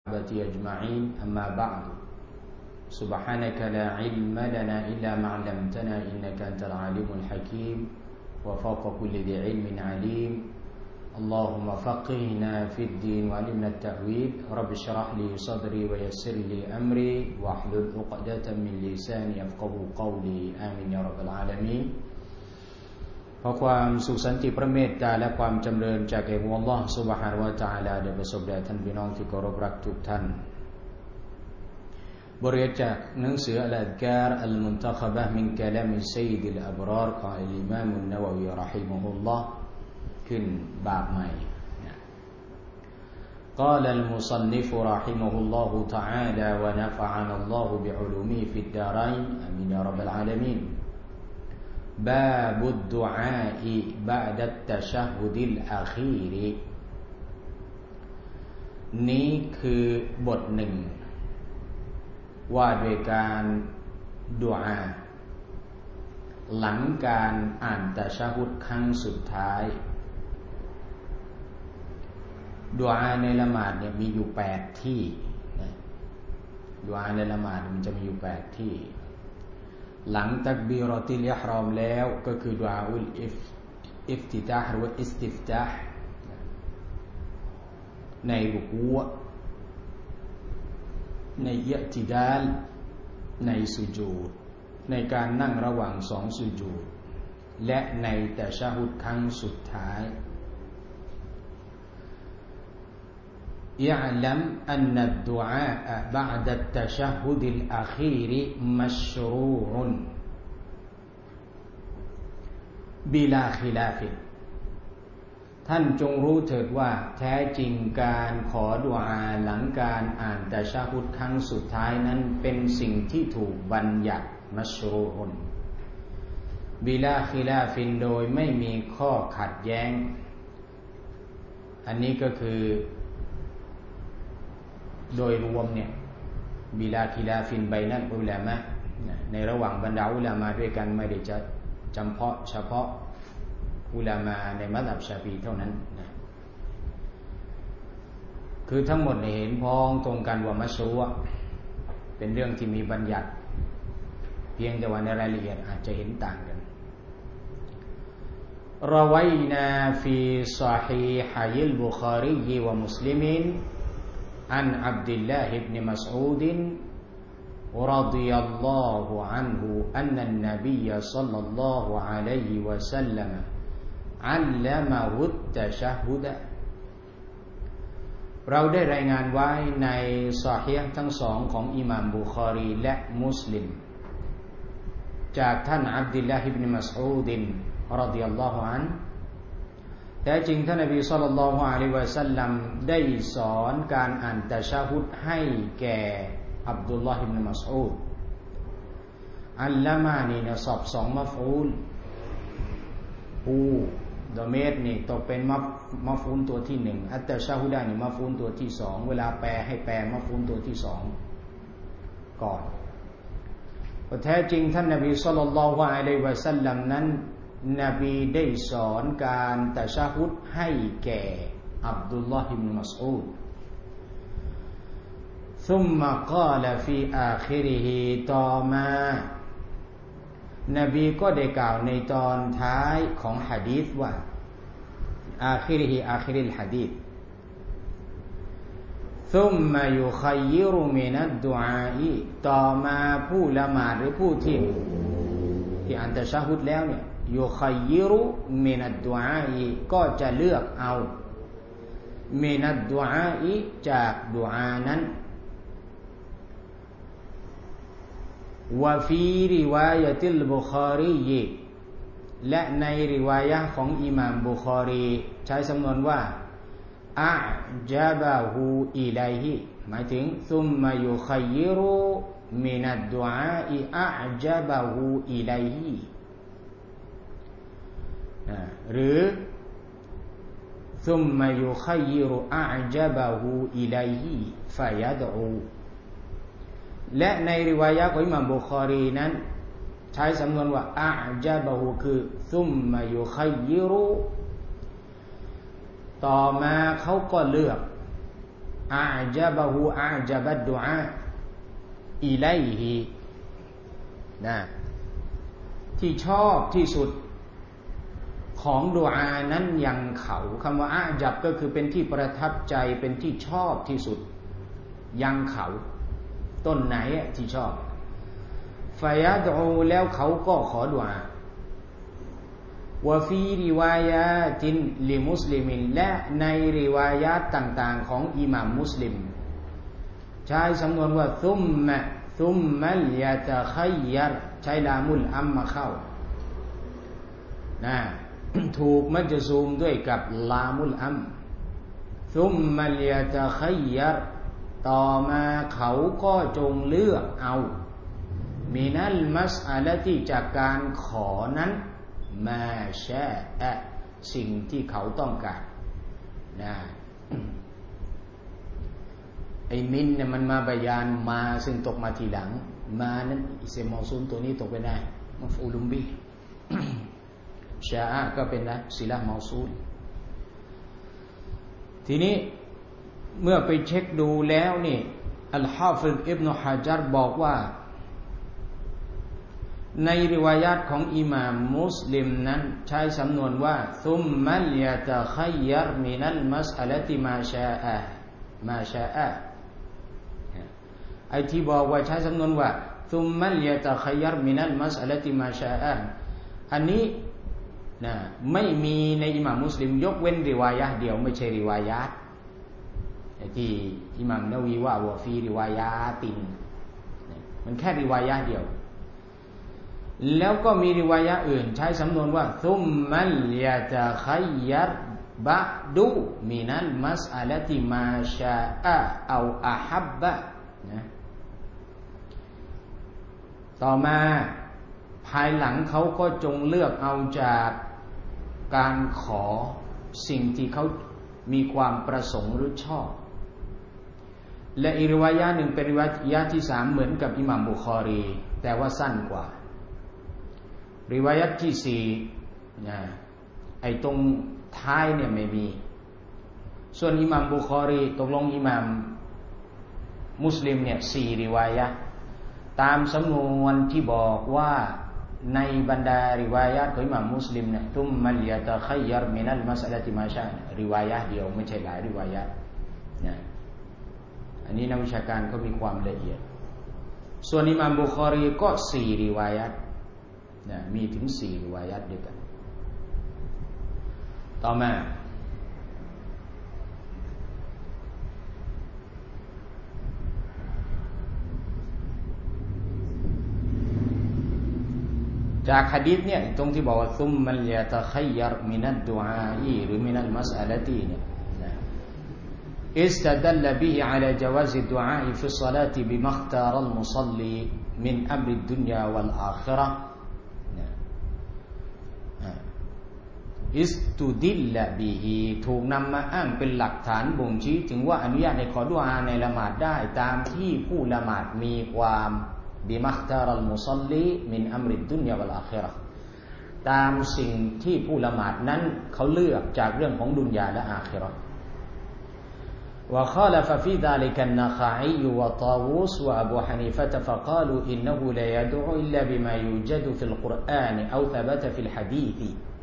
أجمعين أما بعد سبحانك لا علم لنا إلا ما علمتنا إنك أنت العليم الحكيم وفوق كل ذي علم عليم اللهم فقهنا في الدين وعلمنا التأويل رب اشرح لي صدري ويسر لي أمري واحلل عقدة من لساني يفقهوا قولي آمين يا رب العالمينขอความสุขสันติพระเมตตาและความจำเริญจากอัลลอฮฺซุบฮานะฮูวะตะอาลาได้ประสบแด่ท่านพี่น้องที่เคารพรักทุกท่านบทเรียนจากหนังสืออัลอัซการอัลมุนตะคบะฮ์มินกะลามิซัยยิดอัลอับรารของอิมามอันนะวะวีเราะฮิมะฮุลลอฮ์ขึ้นบาปใหม่ قال المصنف رحمه الله تعالى ونفعنا الله بعلومه في الدارين آمين يا رب العالمين باب الدعاء بعد التشهد الأخير นี้คือบทหนึ่งว่าด้วยการดุอาหลังการอ่านตะชะฮุดครั้งสุดท้ายดุอาในละหมาดเนี่ยมีอยู่8ที่ดุอาในละหมาดมันจะมีอยู่8ที่หลังตักบีรอติลอิหรอมแล้วก็คือดุอาอุลอิฟติตาฮ์หรือว่าอิสติฟตาฮ์ในรุกูอ์ในอิอ์ติดาลในสุญูดในการนั่งระหว่าง2สุญูดและในตะชะฮุดครั้งสุดท้ายيعلم أن الدعاء بعد التشهد الأخير مشروع بلا خلاف ท่านจงรู้เถิดว่าแท้จริงการขอดุอาหลังการอ่านตะชะฮุดครั้งสุดท้ายนั้นเป็นสิ่งที่ถูกบัญญัติมัชรูอุนบิลาคิลาฟินโดยไม่มีข้อขัดแย้งอันนี้ก็คือโดยรวมเนี่ยบิลาคิลาฟินไบนัลอุลามะในระหว่างบรรดาอุลามะด้วยกันไม่ได้จะเฉพาะอุลามะในมัซฮับชาฟีเท่านั้นนะคือทั้งหมดเห็นพ้องตรงกันว่ามัชรูอ์เป็นเรื่องที่มีบัญญัติเพียงแต่ว่าในรายละเอียดอาจจะเห็นต่างกันรวัยนาฟีซอฮีฮะยิลบุคารีวะมุสลิมินعن عبد الله بن مسعود رضي الله عنه أن النبي صلى الله عليه وسلم علمه التشهد เราได้รายงานไว้ในซอฮีฮ์ทั้งสองของอิหม่ามบุคอรีและมุสลิมจากท่านอับดุลลาฮิบนุมัสอูดรอฎิยัลลอฮุอันฮุแต่จริงท่านนบีศ็อลลัลลอฮุอะลัยฮิวะซัลลัมได้สอนการอ่านตะชะฮุดให้แก่อับดุลลอฮ์อิบนุมัสอูดอัลละมานี่นะสอบ2มัฟอูลฮูดอเมรนี่ตกเป็นมัฟอูลตัวที่1อัตตะชะฮุดะนี่มัฟอูลตัวที่2เวลาแปลให้แปลมัฟอูลตัวที่2ก่อนเพราะแท้จริงท่านนบีศ็อลลัลลอฮุอะลัยฮิวะซัลลัมนั้นนบีได้สอนการตะชะฮุดให้แก่อับดุลลอฮ์อิบนุมัสอูด ثم قال في آخره ต่อมานบีก็ได้กล่าวในตอนท้ายของหะดีษว่าอาคิริลหะดีษ ثم يخير من الدعاء ต่อมาผู้ละหมาดหรือผู้ที่อ่านตะชะฮุดแล้วเนี่ยยุคัยยิรุมินัดดุอาอก็จะเลือกเอามินัดดุอาอจากดุอานั้นวะฟีริวายะติลบุคอรีและในริวายะห์ของอิหม่ามบุคอรีใช้สำนวนว่าอะจะบะฮูอิลัยฮิหมายถึงซุมมายุคัยยิรุมินัดดุอาอะจะบะฮูอิลัยฮิหรือ ثم يخير أعجبه إليه فيدعو และในริวายะห์ของอิหม่ามบุคอรีนั้นใช้สำนวนว่าอะจาบะฮูคือ ثم يخير ต่อมาเขาก็เลือกอาจบะฮูอาจบัดดุอาอิไลฮินะที่ชอบที่สุดของดุอานั้นยังเขาคำว่าอาจับก็คือเป็นที่ประทับใจเป็นที่ชอบที่สุดยังเขาต้นไหนที่ชอบฟะยัดอูแล้วเขาก็ขอดุอาวะฟีริวายาตินลิมุสลิมินและในริวายาตต่างๆของอิหม่ามมุสลิมใช้สำนวนว่าซุมมะลยะตะคัยยัรใช้ลามุลอัมมาเข้านะถูกมัจซูมด้วยกับลามุลอัมซุมมะลยะตะคัยยัรต่อมาเขาก็จงเลือกเอามินัลมัสอะละที่จากการขอนั้นมาชาอะสิ่งที่เขาต้องการนะไอ้มินเนี่ยมันมาบยานมาซึ่งตกมาทีหลังมานั้นอิเสมอซุนตัวนี้ตกไปได้มัฟอูลุมบิชาอะก็เป็นนะศิลาเมาซูลทีนี้เมื่อไปเช็คดูแล้วนี่อัลฮาฟิซอิบนุฮะญัรบอกว่าในริวายาตของอิหม่ามมุสลิมนั้นใช้สำนวนว่าซุมมัลยะตะคัยยัรมินัลมัสอะละติมาชาอะไอ้ที่บอกว่าใช้สำนวนว่าซุมมัลยะตะคัยยัรมินัลมัสอะละติมาชาอะอันนี้นะไม่มีในอิหม่ามมุสลิมยกเว้นริวายะห์เดียวไม่ใช่ริวายาตที่อิหม่ามนะวีว่าวะฟีริวายาตินมันแค่ริวายะห์เดียวแล้วก็มีริวายะห์อื่นใช้สำนวนว่าซุมมัลยะตะคัยยัรบะดูมินัลมัสอะละติมาชาอะเอาอะฮับบะนะต่อมาภายหลังเขาก็จงเลือกเอาจากการขอสิ่งที่เขามีความประสงค์หรือชอบและอีกริวายะห์หนึ่งเป็นริวายะห์ที่3เหมือนกับอิหม่ามบุคอรีแต่ว่าสั้นกว่าริวายะห์ที่4นะไอ้ตรงท้ายเนี่ยไม่มีส่วนอิหม่ามบุคอรีตกลงอิหม่ามมุสลิมเนี่ย4ริวายะห์ตามสำนวนที่บอกว่าในบรรดาริวายะห์ของอิหม่ามมุสลิมเนี่ยซุมมัลยะตะคัยยัรมินัลมัสอะละติมาชาริวายะห์เดียวไม่ใช่หลายริวายะห์นะอันนี้นักวิชาการเขามีความละเอียดส่วนอิหม่ามบุคอรีก็4ริวายะห์นะมีถึง4ริวายะห์ด้วยกันต่อมาจากหะดีษเนี่ยตรงที่บอกว่าซุมมัลยะตะคัยยัรมินัดดุอาอีหรือมินัลมัสอะละตีเนี่ยاستدل به على جواز الدعاء في الصلاة بما اختار المصلي من أمر الدنيا والآخرة استدل به ถูกนำมาอ้างเป็นหลักฐานบ่งชี้ถึงว่าอนุญาตให้ขอดุอาในละหมาดได้ตามที่ผู้ละหมาดมีความบิมัคตารัลมุซัลลีมินอัมริดดุนยาวัลอาคิเราะห์ตามสิ่งที่ผู้ละหมาดนั้นเขาเลือกจากเรื่องของดุนยาและอาคิเราะห์وخالف في ذلك النخعي وطاووس وأبو حنيفة فقالوا إنه لا يدعو إلا بما يوجد في القرآن أو ثبت في الحديث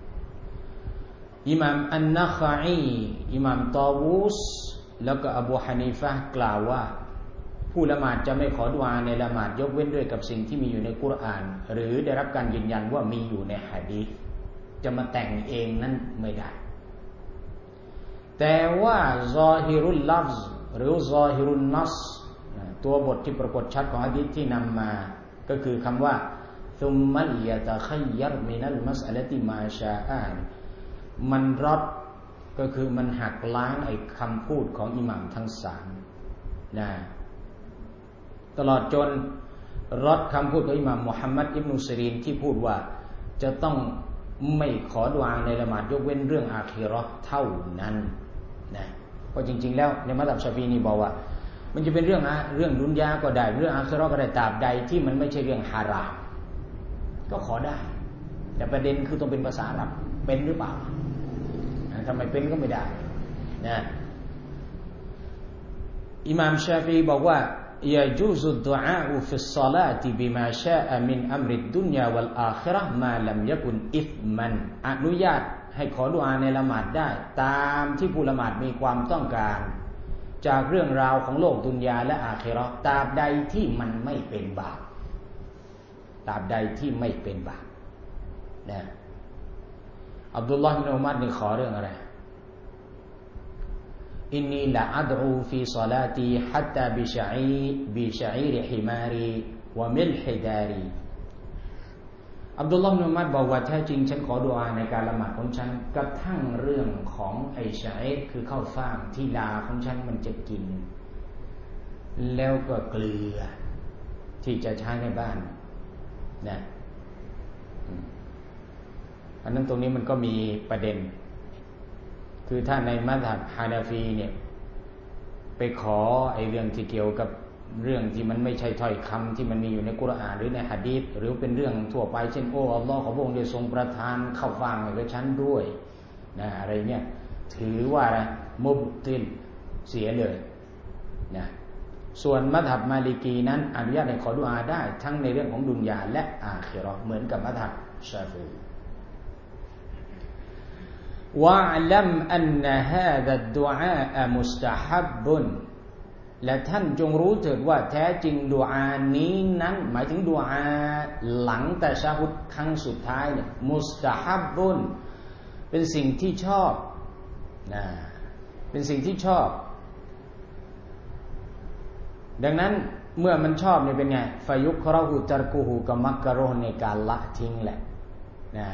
إمام النخعي إمام طاووس แล้วก็อบูฮานีฟะห์กล่าวว่าผู้ละหมาดจะไม่ขอดุอาในละหมาดยกเว้นด้วยกับสิ่งที่มีอยู่ในกุรอานหรือได้รับการยืนยันว่ามีอยู่ในหะดีษจะมาแต่งเองนั้นไม่ได้แต่ว่าซอฮิรุลลัฟซ์หรือซอฮิรุนนัสตัวบทที่ปรากฏชัดของหะดีษที่นำมาก็คือคำว่าซุมมัลยะตะคัยยัรมินัลมัสอะละติมาชาอะมันรอดก็คือมันหักล้างไอ้คำพูดของอิหม่ามทั้ง3นะตลอดจนรอดคำพูดของอิหม่ามมุฮัมมัดอิบนุซิรีนที่พูดว่าจะต้องไม่ขอดุอาในละหมาดยกเว้นเรื่องอาคิเราะห์เท่านั้นนะเพราะจริงๆแล้วในมัซฮับชาฟีอีบอกว่ามันจะเป็นเรื่องดุนยาก็ได้เรื่องอาคิเราะห์ก็ได้ตราบใดที่มันไม่ใช่เรื่องฮารามก็ขอได้แต่ประเด็นคือต้องเป็นภาษาอาหรับเป็นหรือเปล่าถ้าไม่เป็นก็ไม่ได้นะอิหม่ามชาฟีบอกว่ายะจูซุดดุอาอุฟิศศอลาติบิมาชาอะมินอัมริดดุนยาวัลอาคิเราะห์มาลัมยะกุนอิธมันอนุญาตให้ขอดุอาในละหมาดได้ตามที่ผู้ละหมาดมีความต้องการจากเรื่องราวของโลกดุนยาและอาคิเราะห์ตราบใดที่มันไม่เป็นบาปตราบใดที่ไม่เป็นบาปนะอับดุลลอฮ์บินอุมัรนี่ขอเรื่องอะไรอินนีละอัดอูฟีศอลาตีฮัตตาบิชะอีรฮิมารีวะมิลฮิดารีอับดุลลอฮ์บินอุมัรบอกว่าแท้จริงฉันขอดุอาในการละหมาดของฉันกระทั่งเรื่องของไอชะอีรคือข้าวฟ่างที่ลาของฉันมันจะกินแล้วก็เกลือที่จะใช้ในบ้านนะอันนั้นตรงนี้มันก็มีประเด็นคือถ้าในมัซฮับฮานาฟีเนี่ยไปขอไอ้เรื่องที่เกี่ยวกับเรื่องที่มันไม่ใช่ถ้อยคำที่มันมีอยู่ในกุรอานหรือในหะดีษหรือเป็นเรื่องทั่วไปเช่นโอ้อัลลอฮ์ขอพระองค์ได้ทรงประทานข้าวฟ่างให้กับฉันด้วยนะอะไรเนี่ยถือว่าอะไรมุบติลเสียเลยนะส่วนมัซฮับมาลิกีนั้นอนุญาตให้ขอดุอาได้ทั้งในเรื่องของดุนยาและอาคิเราะห์เหมือนกับมัซฮับชาฟิอีวะอ์ลัมอันนะฮาซาดดุอาอะมุสตะฮับบุนและท่านจงรู้เถิดว่าแท้จริงดุอานี้นั้นหมายถึงดุอาหลังตะชะฮุดครั้งสุดท้ายเนี่ยมุสตะฮับบุนเป็นสิ่งที่ชอบนะเป็นสิ่งที่ชอบดังนั้นเมื่อมันชอบเนี่ยเป็นไงฟายุคเราะฮูตัรกุฮูก็มักกะโรห์ในการละทิ้งแหละนะ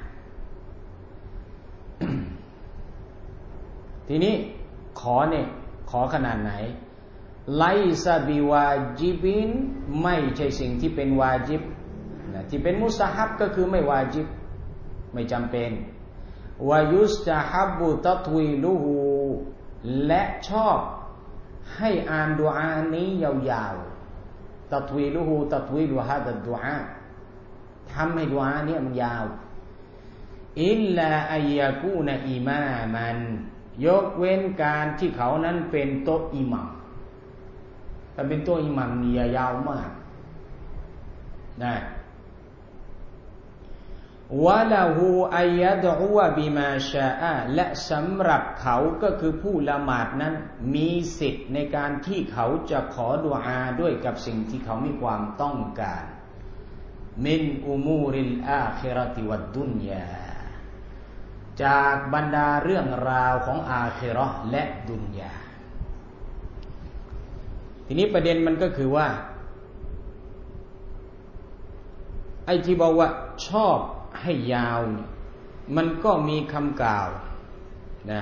ทีนี้ขอเนี่ยขอขนาดไหนไลซาบิวาจิบินไม่ใช่สิ่งที่เป็นวาจิบนะที่เป็นมุสตะฮับก็คือไม่วาจิบไม่จำเป็นวายุสตะฮับบุตัตวีลุฮูและชอบให้อ่านดุอานี้ยาวๆตัตวีลุฮูตัตวีลุฮาดะดุอาทำให้ดุอานี้มันยาวอิลลาอัยยะกูนอิมามันยกเว้นการที่เขานั้นเป็นโต๊ะอิหมัมแต่เป็นโต๊ะอิหมัมนี่ยาวมากนะวะละฮูอัยยะดุอบิมาชาอะและสำหรับเขาก็คือผู้ละหมาดนั้นมีสิทธิ์ในการที่เขาจะขอดุอาด้วยกับสิ่งที่เขามีความต้องการมินอุมูริลอาคิเราะติวัดดุนยาจากบรรดาเรื่องราวของอาคิเราะห์และดุนยาทีนี้ประเด็นมันก็คือว่าไอ้ที่บอกว่าชอบให้ยาวเนี่ยมันก็มีคำกล่าวนะ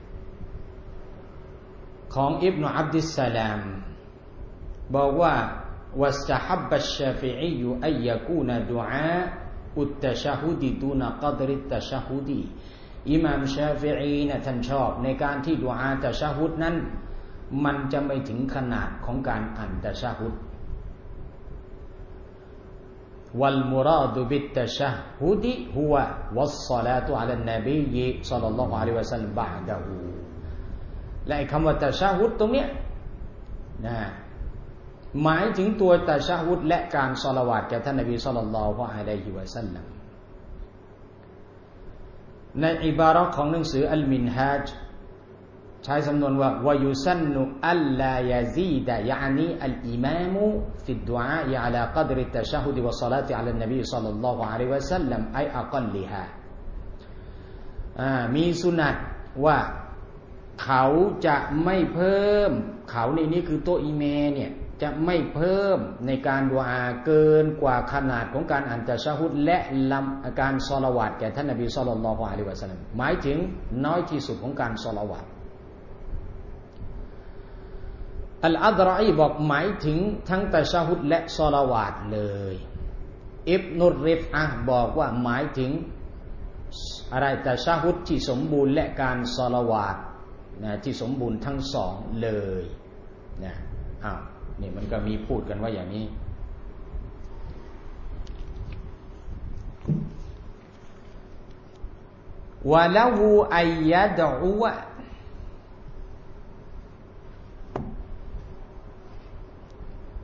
ของอิบนุอับดิสสลามบอกว่าวัสตะฮับบัชชาฟิอีอัยยะกูนดุอาอุตตะชะฮุดดูนะกอดริตตะชะฮุดอิหม่ามชาฟิอีนะท่านชอบในการที่ดุอาตะชะฮุดนั้นมันจะไม่ถึงขนาดของการอ่านตะชะฮุดวัลมุราดุบิตตะชะฮุดฮุวะวัสศอลาตุอะลันนบีศ็อลลัลลอฮุอะลัยฮิวะซัลลัมบะอ์ดะฮูและคำว่าตะชะฮุดตรงเนี้ยนะหมายถึงตัวตะชะฮุดและการศอลาวาตแก่ท่านนบีศ็อลลัลลอฮุอะลัยฮิวะซัลลัมในอิบาระห์ของหนังสืออัลมินฮาจใช้สำนวนว่าวะยุซันนุอัลลายะซีดะยะอนีอัลอิมามฟิดดุอาอะลากอดริตตะชะฮุดวัศศอลาติอะลันนบีศ็อลลัลลอฮุอะลัยฮิวะซัลลัมอัยอะกัลลิฮามีสุนัตว่าเขาจะไม่เพิ่มเขาในนี้คือโตอิเมเนี่ยจะไม่เพิ่มในการดุอาเกินกว่าขนาดของการอ่านตะชะฮุดและการศอลาวาตแก่ท่านนบีศ็อลลัลลอฮุอะลัยฮิวะซัลลัมหมายถึงน้อยที่สุดของการศอลาวาตอัลอัฎรออีบอกหมายถึงทั้งตะชะฮุดและศอลาวาตเลยอิบนุรริฟอะห์บอกว่าหมายถึงอะไรตะชะฮุดที่สมบูรณ์และการศอลาวาตนะที่สมบูรณ์ทั้งสองเลยนะนี่มันก็มีพูดกันว่าอย่างนี้วะละฮูอัยยะดุอ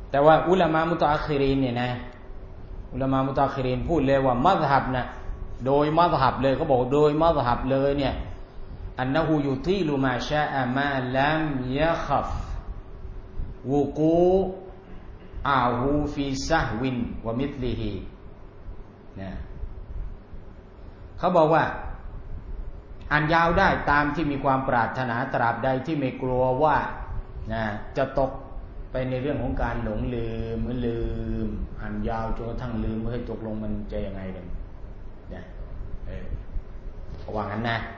แต่ว่าอุลามะมุตะอัคคิรินเนี่ยนะอุลามะมุตะอัคคิรินพูดเลยว่ามัซฮับนะโดยมัซฮับเลยเขาบอกโดยมัซฮับเลยเนี่ยอันนะฮูยุตีลุมาชาอะมาลัมยะคัฟวุกูอาฮูฟีซะฮวินวะมิธลิฮินะเขาบอกว่าอ่านยาวได้ตามที่มีความปรารถนาตราบใดที่ไม่กลัวว่านะจะตกไปในเรื่องของการหลงลืมอ่านยาวจนกระทั่งลืมเฮ้ยตกลงมันจะยังไงกันนะระวังกันนะ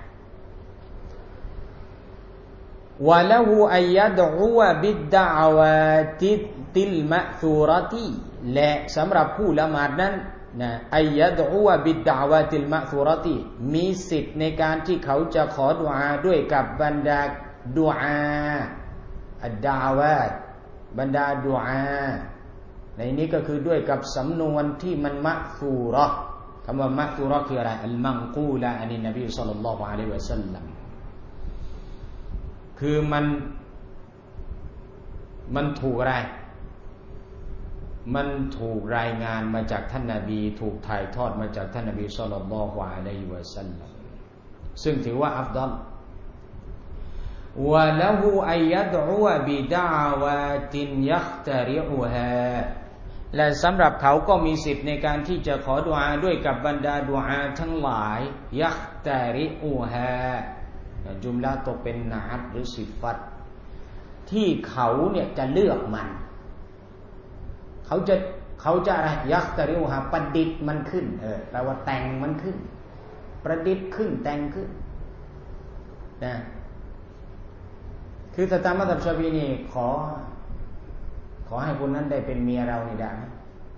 วะละฮูอัยยัดอุวะบิดดะอวาติลมะซูเราะติและสำหรับผู้ละหมาดนั้นนะอัยยัดอุวะบิดดะอวาติลมะซูเราะติมีสิทธิ์ในการที่เขาจะขอดุอาด้วยกับบรรดาดุอาอัดดะอวาตบรรดาดุอาในนี้ก็คือด้วยกับสำนวนที่มันมะซูเราะห์คำว่ามะซูเราะห์คืออะไรอัลมังกูละอันนบีศ็อลลัลลอฮุอะลัยฮิวะซัลลัมคือมันถูกอะไรมันถูกรายงานมาจากท่านนบีถูกถ่ายทอดมาจากท่านนบีศ็อลลัลลอฮุอะลัยฮิวะซัลลัมซึ่งถือว่าอัฟฎอลวะละฮูอัยยัดอุบิดะอวาตินยัคตะริอุฮาและสำหรับเขาก็มีสิทธิ์ในการที่จะขอดุอาด้วยกับบรรดาดุอาทั้งหลายยัคตะริอุฮาจุมละตกเป็นนาตหรือสิฟัตที่เขาเนี่ยจะเลือกมันเขาจะอะไรยักตะริวหาประดิษฐ์มันขึ้นแปลว่าแต่งมันขึ้นประดิษฐ์ขึ้นแต่งขึ้นนะคือถ้าตามมัธยมชาฟีนี่ขอให้คนนั้นได้เป็นเมียเรานี่ได้ไหม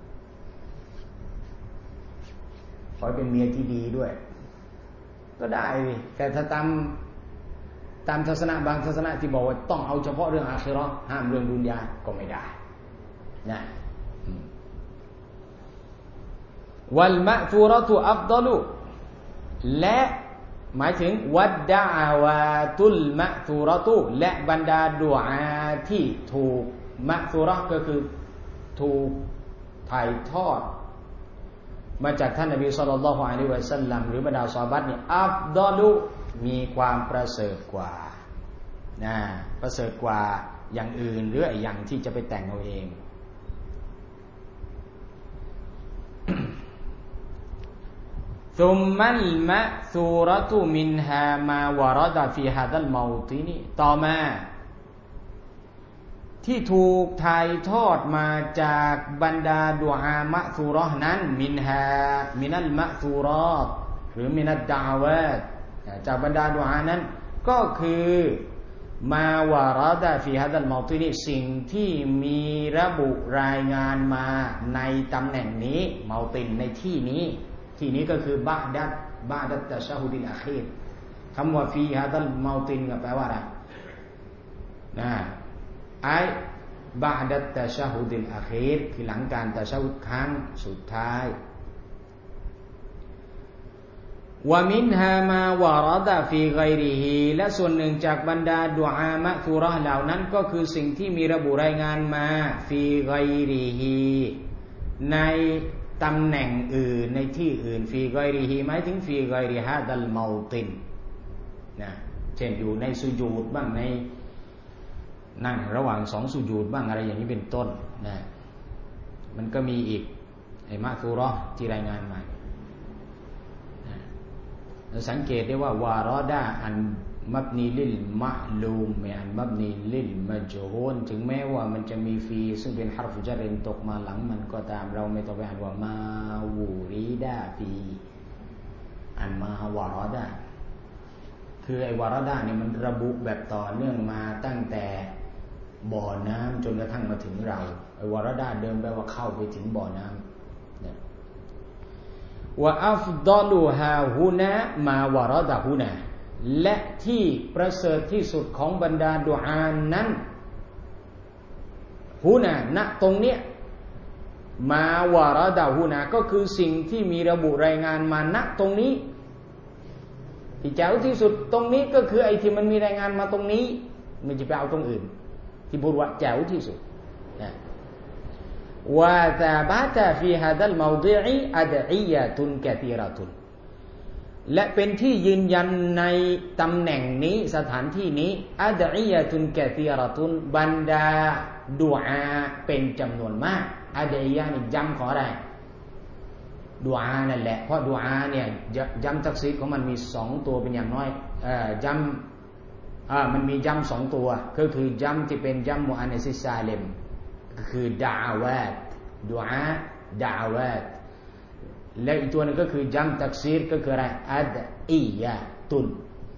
ขอให้เป็นเมียที่ดีด้วยก็ได้แต่ถ้าตามศาสนาบางศาสนาที่บอกว่าต้องเอาเฉพาะเรื่องอาคิเราะห์ห้ามเรื่องดุนยาก็ไม่ได้นะวัลมะซูเราะตุอัฟฎอลุและหมายถึงวัดดะอาวาตุลมะซูเราะตุและบรรดาดุอาที่ถูกมะซูเราะห์ก็คือถูกถ่ายทอดมาจากท่านนบีศ็อลลัลลอฮุอะลัยฮิวะซัลลัมหรือบรรดาซอฮาบะห์เนี่ยอัฟฎอลุมีความประเสริฐกว่านะประเสริฐกว่าอย่างอื่นหรืออย่างที่จะไปแต่งเอาเองซุมมัลมะซูเราะตุมินฮามาวะเราะดะฟีฮาซัลเมาตินต่อมาที่ถูกถ่ายทอดมาจากบรรดาดุอามะซูเราะห์นั้นมินัลมะซูเราะห์หรือมินัดดะอาวาตจากบรรดาดุอานั้นก็คือมาวะเราะดะฟีฮาซัลเมาตินสิ่งที่มีระบุรายงานมาในตำแหน่งนี้เมาตินในที่นี้ก็คือบะดัตตะชะฮุดิลอะคีรคำว่าฟีฮาซัลเมาตินก็แปลว่าอะไรนะบะดัตตะชะฮุดิลอะคีรคือหลังการตะชะฮุดครั้งสุดท้ายวะมินฮามาวะเราะดะฟีฆอยริฮิและส่วนหนึ่งจากบรรดาดุอามะซูเราะห์เหล่านั้นก็คือสิ่งที่มีระบุรายงานมาฟีฆอยริฮิในตำแหน่งอื่นในที่อื่นฟีฆอยริฮิหมายถึงฟีฆอยริฮาซัลเมาตินนะเช่นอยู่ในสุญูดบ้างในนั่งระหว่างสองสุญูดบ้างอะไรอย่างนี้เป็นต้นนะมันก็มีอีกไอ้มะซูเราะห์ที่รายงานมาสังเกตได้ว่าวารอดาอันมับนีลิลมะลูมอันมับนีลิลมัจฮูลถึงแม้ว่ามันจะมีฟีซึ่งเป็นฮารฟุญัรตกมาหลังมันก็ตามเราไม่ต้องไปอ่านว่ามาวูรีดาฟีอันมาวารอดาคือไอ้วารอดาเนี่ยมันระบุแบบต่อเนื่องมาตั้งแต่บ่อน้ำจนกระทั่งมาถึงเราไอ้วารอดาเดิมแปลว่าเข้าไปถึงบ่อน้ำวะอัฟฎอลุฮาฮุนะมาวะเราะดะฮุนะและที่ประเสริฐที่สุดของบรรดาดุอานั้นฮุนะณตรงเนี้ยมาวะเราะดะฮุนะก็คือสิ่งที่มีระบุรายงานมาณตรงนี้ที่แจ๋วที่สุดตรงนี้ก็คือไอ้ที่มันมีรายงานมาตรงนี้ไม่จะไปเอาตรงอื่นที่พูดว่าแจ๋วที่สุดนะวะซาบะตะฟีฮาซัลเมาฎิออัดอียะตุนกะซีเราะตุนและเป็นที่ยืนยันในตำแหน่งนี้สถานที่นี้อัดอียะตุนกะซีเราะตุนบรรดาดุอาเป็นจำนวนมากอัดอียะนี่จำของอะไรดุอานั่นแหละเพราะดุอาเนี่ยจำตักซีรของมันมี2ตัวเป็นอย่างน้อยจำมันมีจำ2ตัวก็คือจำที่เป็นจำมุอันนัสซาลิมก็คือดะอาวาตดุอาดะอาวาตและอีกตัวนึงก็คือจำตักซีรก็คืออะไรอัดอียะตุน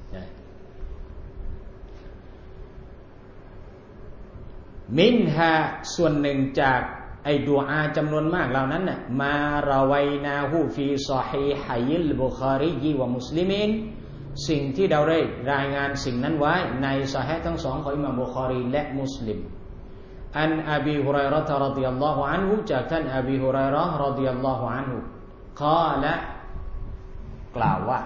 มินฮาส่วนหนึ่งจากไอ้ดุอาจำนวนมากเหล่านั้นน่ะมาเราไวนาฮูฟีซอฮีฮิลบุคารีวะมุสลิมีนสิ่งที่เราได้รายงานสิ่งนั้นไว้ในซอฮีฮ์ทั้งสองของอิหม่ามบุคารีและมุสลิมอันอบีฮุรัยเราะฮ์รอฎิยัลลอฮุอันฮุจากท่านอบีฮุรัยเราะฮ์รอฎิยัลลอฮุอันฮุกล่าวกล่าวว่า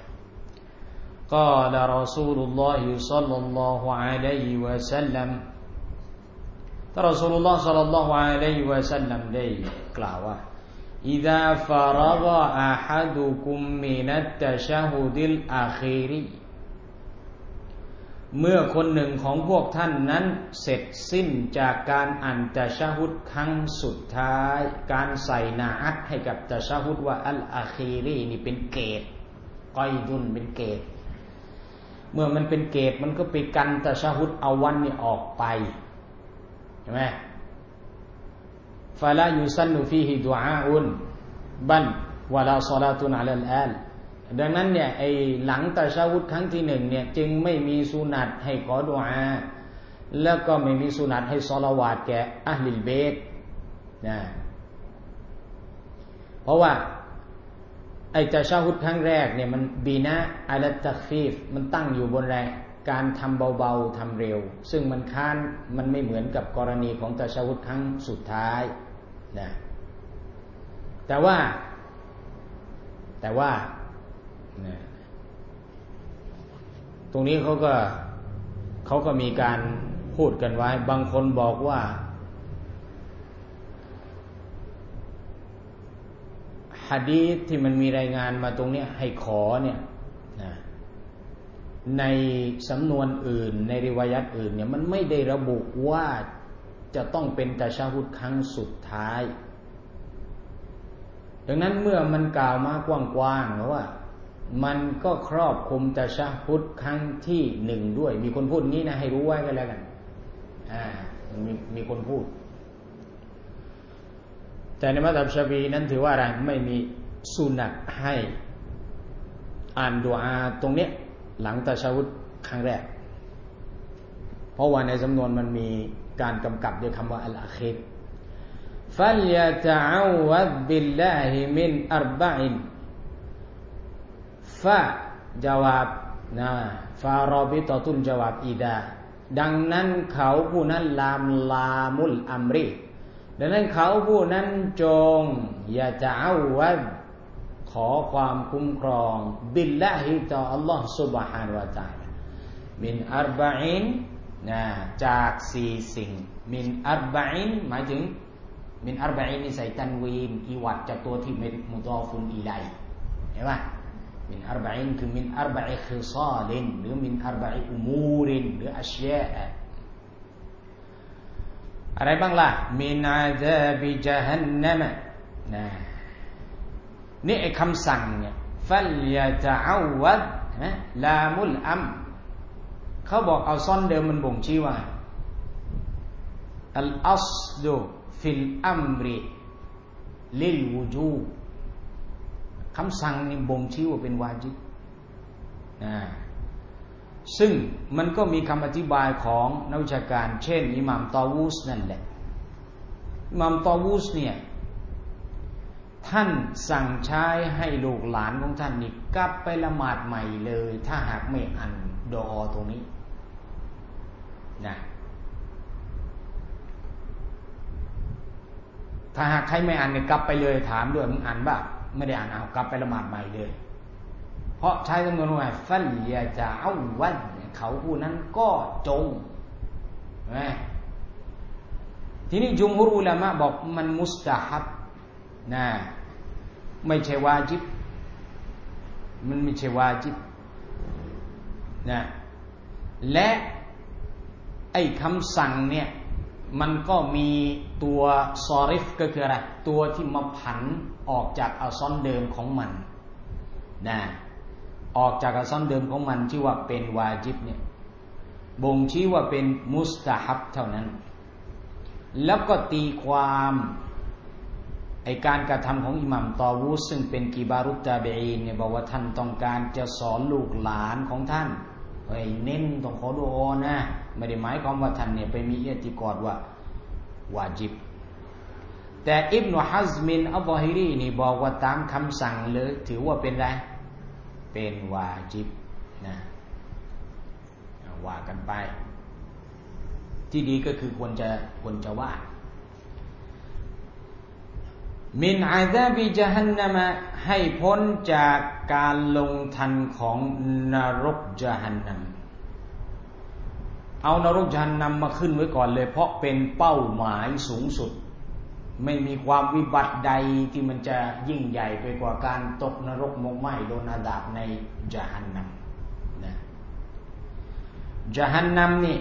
قال رسول الله صلى الله عليه وسلمท่านรอซูลุลลอฮ์ศ็อลลัลลอฮุอะลัยฮิวะซัลลัมได้กล่าวว่าอิซาฟารฆะอะฮัดุกุมมินัตตะชะฮุดิลอาคีรีเมื่อคนหนึ่งของพวกท่านนั้นเสร็จสิ้นจากการอ่านตะชะฮุดครั้งสุดท้ายการใส่นาอัตให้กับตะชะฮุดว่าอัลอาคีรีนี่เป็นเกตกอยดุนเป็นเกตเมื่อมันเป็นเกตมันก็ไปกันตะชะฮุดเอาวันนี้ออกไปใช่ไหมฟะลายุซันนุฟีฮิดุอาอุนบัลวะลาศอลาตุนอะลัลอาลดังนั้นเนี่ยไอ้หลังตะชะฮุดครั้งที่1เนี่ยจึงไม่มีสุนัตให้ขอดุอาแล้วก็ไม่มีสุนัตให้ศอลาวาตแก่อะห์ลิลเบตนะเพราะว่าไอ้ตะชะฮุดครั้งแรกเนี่ยมันบีนะอะลัตตักฟีฟมันตั้งอยู่บนแรงการทำเบาๆทำเร็วซึ่งมันไม่เหมือนกับกรณีของตะชะฮุดครั้งสุดท้ายนะแต่ว่านะตรงนี้เขาก็มีการพูดกันไว้บางคนบอกว่าหะดีษที่มันมีรายงานมาตรงนี้ให้ขอเนี่ยนะในสำนวนอื่นในริวายัตอื่นเนี่ยมันไม่ได้ระบุว่าจะต้องเป็นตะชะฮุดครั้งสุดท้ายดังนั้นเมื่อมันกล่าวมากว้างๆว่ามันก็ครอบคลุมตะชะฮุดครั้งที่1ด้วยมีคนพูดงี้นะให้รู้ไว้กันแล้วกันมีคนพูดแต่ในมัซฮับชาฟีนั้นถือว่าอะไรไม่มีสุนัตให้อ่านดุอาตรงเนี้ยหลังตะชะฮุดครั้งแรกเพราะว่าในสำนวนมันมีการกำกับด้วยคำว่าอัลอาคีรฟัลยะตะอาวะฎบิลลาฮิมินอัรบะอินฟะจาวาบนะฟารอบิตะตุนจาวาบอิดาดังนั้นเขาผู้นั้นลามุลอัมรีดังนั้นเขาผู้นั้นจงยะตะอาวะฎขอความคุ้มครองบิลลาฮิต่ออัลลอฮฺซุบฮานะฮูวะตะอาลามินอัรบะอินนะจาก4สิ่งมินอัรบะอินหมายถึงมินอัรบะอินนี่ใส่ตันวีนอีวัดจากตัวที่เป็นมุฎอฟุนอิลัยเห็นป่ะมินอัรบะอินคือมินอัรบะอิคิซาลินหรือมินอัรบะอิอุมูรินหรืออัชยาอะไรบ้างล่ะมินอาซาบิญะฮันนัมนะนี่ไอ้คำสั่งเนี่ยฟัลยะตะอาวะฎลามุลอัมเขาบอกเอาซ่อนเดิมมันบ่งชี้ว่าอัลอัศลุฟิลอัมริลิลวุจูบคำสั่งนี่บ่งชี้ว่าเป็นวาญิบซึ่งมันก็มีคำอธิบายของนักวิชาการเช่นอิหม่ามตอวูสนั่นแหละอิหม่ามตอวูสเนี่ยท่านสั่งใช้ให้ลูกหลานของท่านนี่กลับไปละหมาดใหม่เลยถ้าหากไม่อ่านดุอาตรงนี้นะถ้าหากใครไม่อ่านเนี่ยกลับไปเลยถามด้วยมึงอ่านบ้างไม่ได้อ่านเอากลับไปละหมาดใหม่เลยเพราะใช้จำนวนว่าฟัลยะตะอาวะฎเขาผู้นั้นก็จงททีนี้จุมฮูรอุลามะบอกมันมุสตะฮับนะไม่ใช่วาญิบมันไม่ใช่วาญิบนะและไอ้คำสั่งเนี่ยมันก็มีตัวซอริฟก็คืออะไรตัวที่มาผันออกจากอัลซอนเดิมของมันนะออกจากอัลซอนเดิมของมันที่ว่าเป็นวาญิบเนี่ยบ่งชี้ว่าเป็นมุสตะฮับเท่านั้นแล้วก็ตีความไอการกระทำของอิหม่ามตอวูสซึ่งเป็นกิบารุตตาบีอีนเนี่ยบอกว่าท่านต้องการจะสอนลูกหลานของท่านเน้นต้องขอดุอานะไม่ได้หมายความว่าท่านเนี่ยไปมีอิติกอดว่าวาญิบแต่อิบนุฮัซมินอัลฎอฮิรีนี่บอกว่าตามคำสั่งเลยถือว่าเป็นไรเป็นวาญิบนะว่ากันไปที่ดีก็คือควรจะว่ามินอาซาบิญะฮันนัมให้พ้นจากการลงทันของนรกญะฮันนัมเอานรกญะฮันนัมมาขึ้นไว้ก่อนเลยเพราะเป็นเป้าหมายสูงสุดไม่มีความวิบัติใดที่มันจะยิ่งใหญ่ไปกว่าการตกนรกหมกไหม้โดนอาดาบในญะฮันนัมนะญะฮันนัมนี่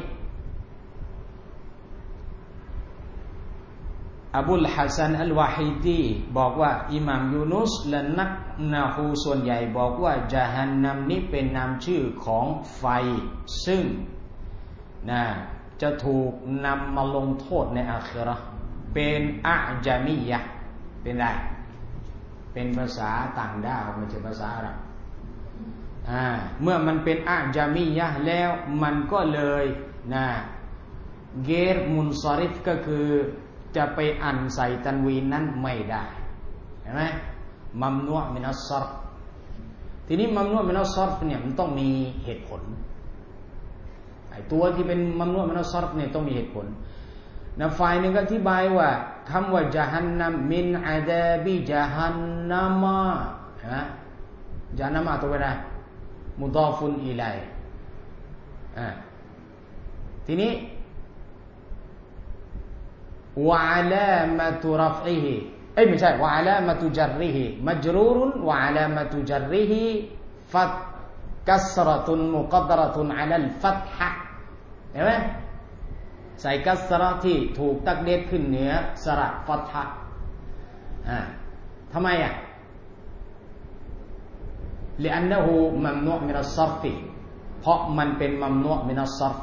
อบุลฮัสซันอัลวาฮิดีบอกว่าอิหม่ามยูนุสและนักนะฮูส่วนใหญ่บอกว่าญะฮันนัมนี้เป็นนามชื่อของไฟซึ่งนะจะถูกนำมาลงโทษในอาคิเราะห์เป็นอะญะมียะห์เป็นอะไรเป็นภาษาต่างดาวไม่ใช่ภาษาอาหรับเมื่อมันเป็นอะญะมียะห์แล้วมันก็เลยนะเกรมุนซอริฟก็คือจะไปอ่านใส่ตันวีนนั้นไม่ได้เห็นไหมมัมนุอ์มินัสซัรฟทีนี้มัมนุอ์มินัสซัรฟเนี่ยมันต้องมีเหตุผลไอ้ตัวที่เป็นมัมนุอ์มินัสซัรฟเนี่ยต้องมีเหตุผลนะฝ่ายหนึ่งก็อธิบายว่าคำว่าญะฮันนัมมินอาซาบิญะฮันนัมญะฮันนัมตัวอะไรมุฎอฟุนอิลัยทีนี้وعلامة رفعهไม่ใช่ وعلامة جره مجرور وعلامة جره كسرة مقدرة على الفتحة เห็นไหมใส่กัสระที่ถูกตักเด็ดขึ้นเหนือสระฟัตฮะทำไมلأنه ممنوع من الصرف เพราะมันเป็น ممنوع من الصرف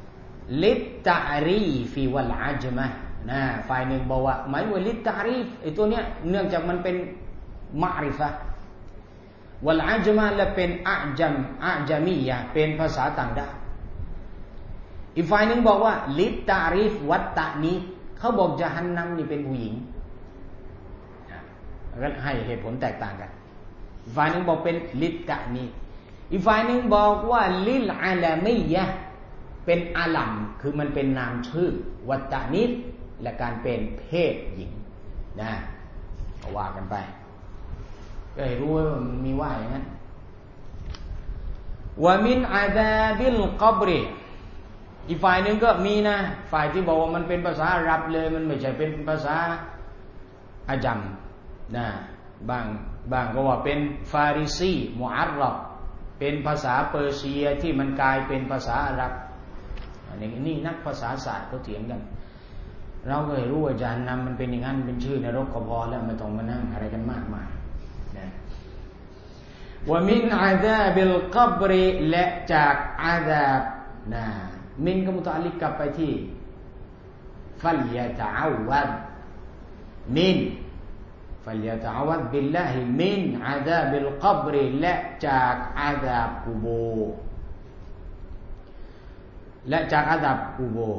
للتعريف والعجمةฝ่ายหนึ่งบอกว่าหมายว่าลิตตารีฟไอ้ตัวเนี้ยเนื่องจากมันเป็นมะริฟะห์วัลอาจมะและเป็นอะญะมียะห์เป็นภาษาต่างดาวอีกฝ่ายหนึ่งบอกว่าลิตตารีฟวัตตะนีเขาบอกญะฮันนัมนี่เป็นผู้หญิงก็ให้เหตุผลแตกต่างกันอีกฝ่ายหนึ่งบอกเป็นลิตตะนีอีกฝ่ายหนึ่งบอกว่าลิลอาลามียะห์เป็นอาลัมคือมันเป็นนามชื่อวัตตะนีและการเป็นเพศหญิงนะก็ว่ากันไปก็ให้รู้ว่ามันมีว่าอย่างนั้นวะมินอาซาบิลกับรอีกฝ่ายหนึ่งก็มีนะฝ่ายที่บอกว่ามันเป็นภาษาอาหรับเลยมันไม่ใช่เป็นภาษาอาจัมนะบางก็ว่าเป็นฟาริซีมุอัรรับเป็นภาษาเปอร์เซียที่มันกลายเป็นภาษาอาหรับนี่นักภาษาศาสตร์เขาเถียงกันเราก็รู้ว่าญะฮันนัมมันเป็นอย่างนั้นเป็นชื่อนรกก็พอแล้วไม่ต้องมานั่งอะไรกันมากมายนะวะมินอาซาบิลกับรและจากอาซาบนะมินก็มุตะอัลลิกกลับไปที่ฟัลยะตะอวัดมินฟัลยะตะอวัดบิลลาฮิมินอาซาบิลกับรและจากอาซาบกุโบและจากอาซาบกุโบ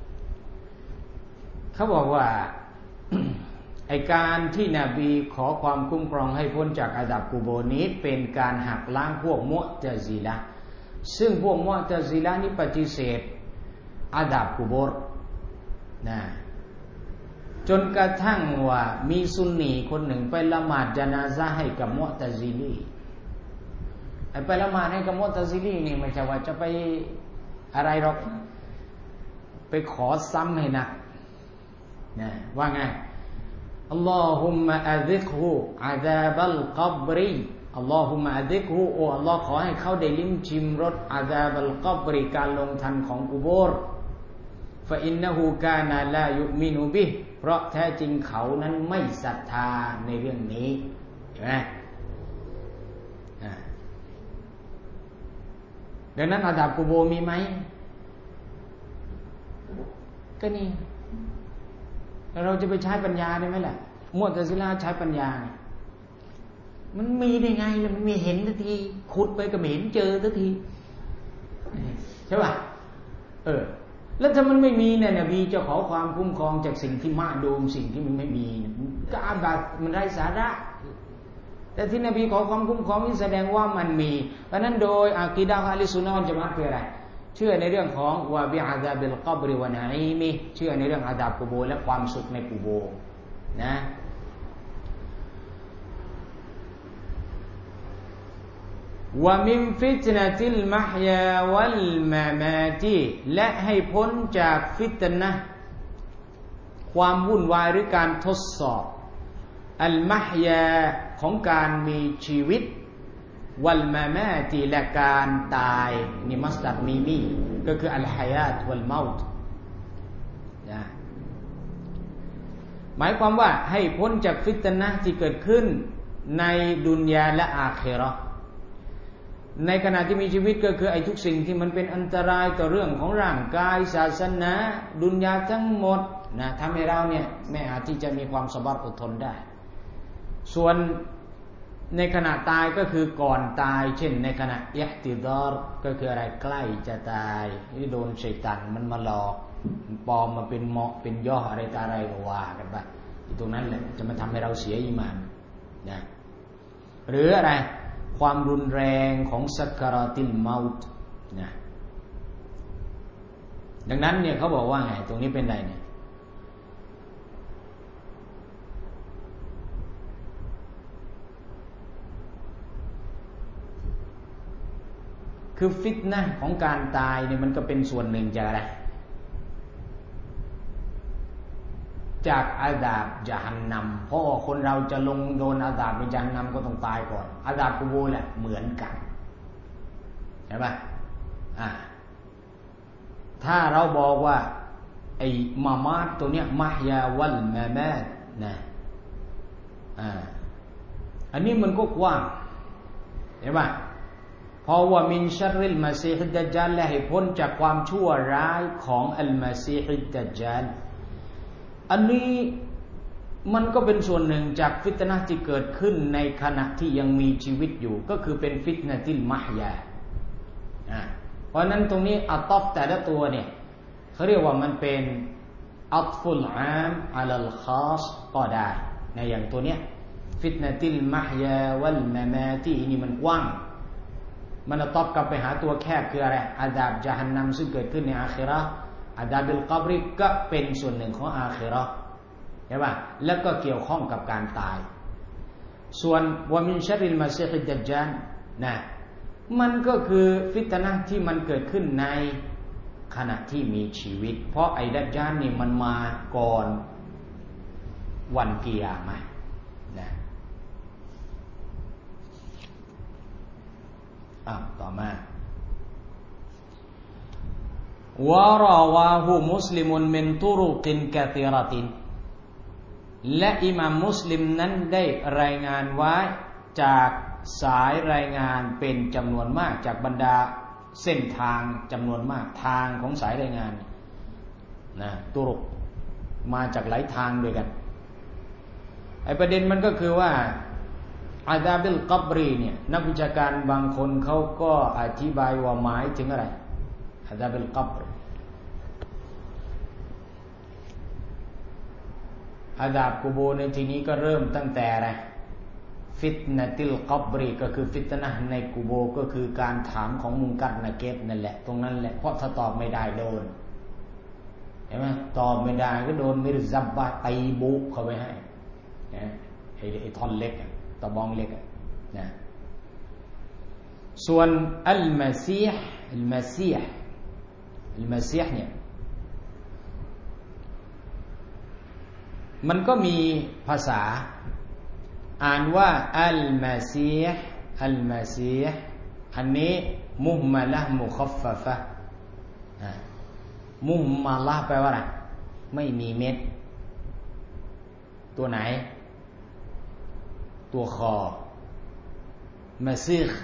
เขาบอกว่า ไอการที่นบีขอความคุ้มครองให้พ้นจากอาซาบกุโบนี้เป็นการหักล้างพวกมุอ์ตะซิละห์ซึ่งพวกมุอ์ตะซิละห์นี้ปฏิเสธอาซาบกุโบร์นะจนกระทั่งว่ามีซุนนีคนหนึ่งไปละหมาดญะนาซะห์ให้กับมุอ์ตะซิลีไปละหมาดให้กับมุอ์ตะซิลีนี่ไม่ใช่ว่าจะไปอะไรหรอกไปขอซ้ำให้หนักนะว่าไงอัลลอฮุมมะอะซิกฮุอะซาบัลกับรีอัลลอฮุมะอะซิกฮุโอ้อัลลอฮ์ขอให้เขาได้ลิ้มชิมรสอาซาบัลกับรีการลงทันของกุโบร์ฟะอินนะฮูกานะลายุมินุบิเพราะแท้จริงเขานั้นไม่ศรัทธาในเรื่องนี้เห็นไหมดังนั้นอาซาบกุโบร์มีไหมก็นี่เราจะไปใช้ปัญญาได้ไหมล่ะมุตะซิละห์ใช้ปัญญามันมีได้ไงล่ะมันมีเห็นทันทีขุดไปก็ไม่เห็นเจอทันทีใช่ป่ะแล้วถ้ามันไม่มีเนี่ยนบีจะขอความคุ้มครองจากสิ่งที่มาดูมสิ่งที่มันไม่มีก็อาบัติมันไร้สาระแต่ที่นบีขอความคุ้มครองนี่แสดงว่ามันมีเพราะนั้นโดยอะกีดะฮ์อะห์ลุสซุนนะฮ์วัลญะมาอะฮ์คืออะไรเชื่อในเรื่องของวะบิอาซาบิลกับรวะนะอีมิเชื่อในเรื่องอาซาบกุโบร์และความสุขในกุโบร์นะวะมินฟิตนะติลมะฮยาวัลมะมาติและให้พ้นจากฟิตนะห์ความวุ่นวายหรือการทดสอบอัลมะฮยาของการมีชีวิตวัลมามาติและการตายนี่มัสดัรมีมีก็คืออัลฮายาตวัลเมาต์นะหมายความว่าให้พ้นจากฟิตนะห์ที่เกิดขึ้นในดุนยาและอาคิเราะห์ในขณะที่มีชีวิตก็คือไอ้ทุกสิ่งที่มันเป็นอันตรายต่อเรื่องของร่างกายศาสนาดุนยาทั้งหมดนะทำให้เราเนี่ยไม่อาจที่จะมีความสบายอดทนได้ส่วนในขณะตายก็คือก่อนตายเช่นในขณะอิห์ติฎารก็คืออะไรใกล้จะตายที่โดนชัยฏอนมันมาหลอกปลอมมาเป็นเหมาะเป็นย่ออะไรตาอะไรก็ว่ากันไปตรงนั้นแหละจะมาทำให้เราเสียอีหม่านนะหรืออะไรความรุนแรงของสักการะติลเมาต์นะดังนั้นเนี่ยเขาบอกว่าไงตรงนี้เป็นไรเนี่ยคือฟิตนะห์ของการตายเนี่ยมันก็เป็นส่วนหนึ่งจากอะไรจากอาซาบญะฮันนัมเพราะคนเราจะลงโดนอาซาบในญะฮันนัมก็ต้องตายก่อนอาซาบกุโบร์แหละเหมือนกันใช่ป่ะถ้าเราบอกว่าไอ้มามาตตัวเนี้ยมะฮยาวัลมามาตนะอันนี้มันก็กว้างเห็นป่ะเพราะว่ามินชัรริลมาซีฮิดดัจญาลและให้พ้นจากความชั่วร้ายของอัลมาซีฮิดดัจญาลอันนี้มันก็เป็นส่วนหนึ่งจากฟิตนะห์ที่เกิดขึ้นในขณะที่ยังมีชีวิตอยู่ก็คือเป็นฟิตนะติลมะฮยาเพราะนั้นตรงนี้อัตฟแต่ละตัวเนี่ยเขาเรียกว่ามันเป็นอัตฟุลอามอะลัลคอสก็ได้ในอย่างตัวเนี้ยฟิตนะติลมะฮยาวัลมะมาตินี่มันกว้างมันอัตฟกลับไปหาตัวแคบคืออะไรอาซาบญะฮันนัมซึ่งเกิดขึ้นในอาคิเราะห์อาซาบิลกับรก็เป็นส่วนหนึ่งของอาคิเราะห์ใช่ป่ะแล้วก็เกี่ยวข้องกับการตายส่วนวะมินชัรริลมาซีฮิดดัจญาลนะมันก็คือฟิตนะห์ที่มันเกิดขึ้นในขณะที่มีชีวิตเพราะไอ้ดัจญาลนี่มันมาก่อนวันกิยามะห์นะต่อมาวะราวาฮูมุสลิมุนมินตุรุกินกะซีเราะตินและอิหม่ามมุสลิมนั้นได้รายงานไว้จากสายรายงานเป็นจำนวนมากจากบรรดาเส้นทางจำนวนมากทางของสายรายงานนะตุรุกมาจากหลายทางด้วยกันไอ้ประเด็นมันก็คือว่าอาซาบิลกับรีเนี่ยนักวิชาการบางคนเขาก็อธิบายว่าหมายถึงอะไรอาซาบิลกับรอาซาบกุโบร์ในที่นี้ก็เริ่มตั้งแต่อะไรฟิตนะติลกับรีก็คือฟิตนะห์ในกุโบร์ก็คือการถามของมุนกัรนะเกรนั่นแหละตรงนั้นแหละเพราะถ้าตอบไม่ได้โดนเห็นไหมตอบไม่ได้ก็โดนมิรซับบะตีบุเข้าไปให้นะไอ้ท่อนเล็กตะบองเล็กนะส่วนอัลมาซีฮ์เนี่ยมันก็มีภาษาอ่านว่าอัลมาซีฮ์อัลมาซีฮ์อันนี้มุฮมะละห์มุคัฟฟะฟะมุฮมะละห์แปลว่าอะไรไม่มีเม็ดตัวไหนตัวคอมาซีฮ์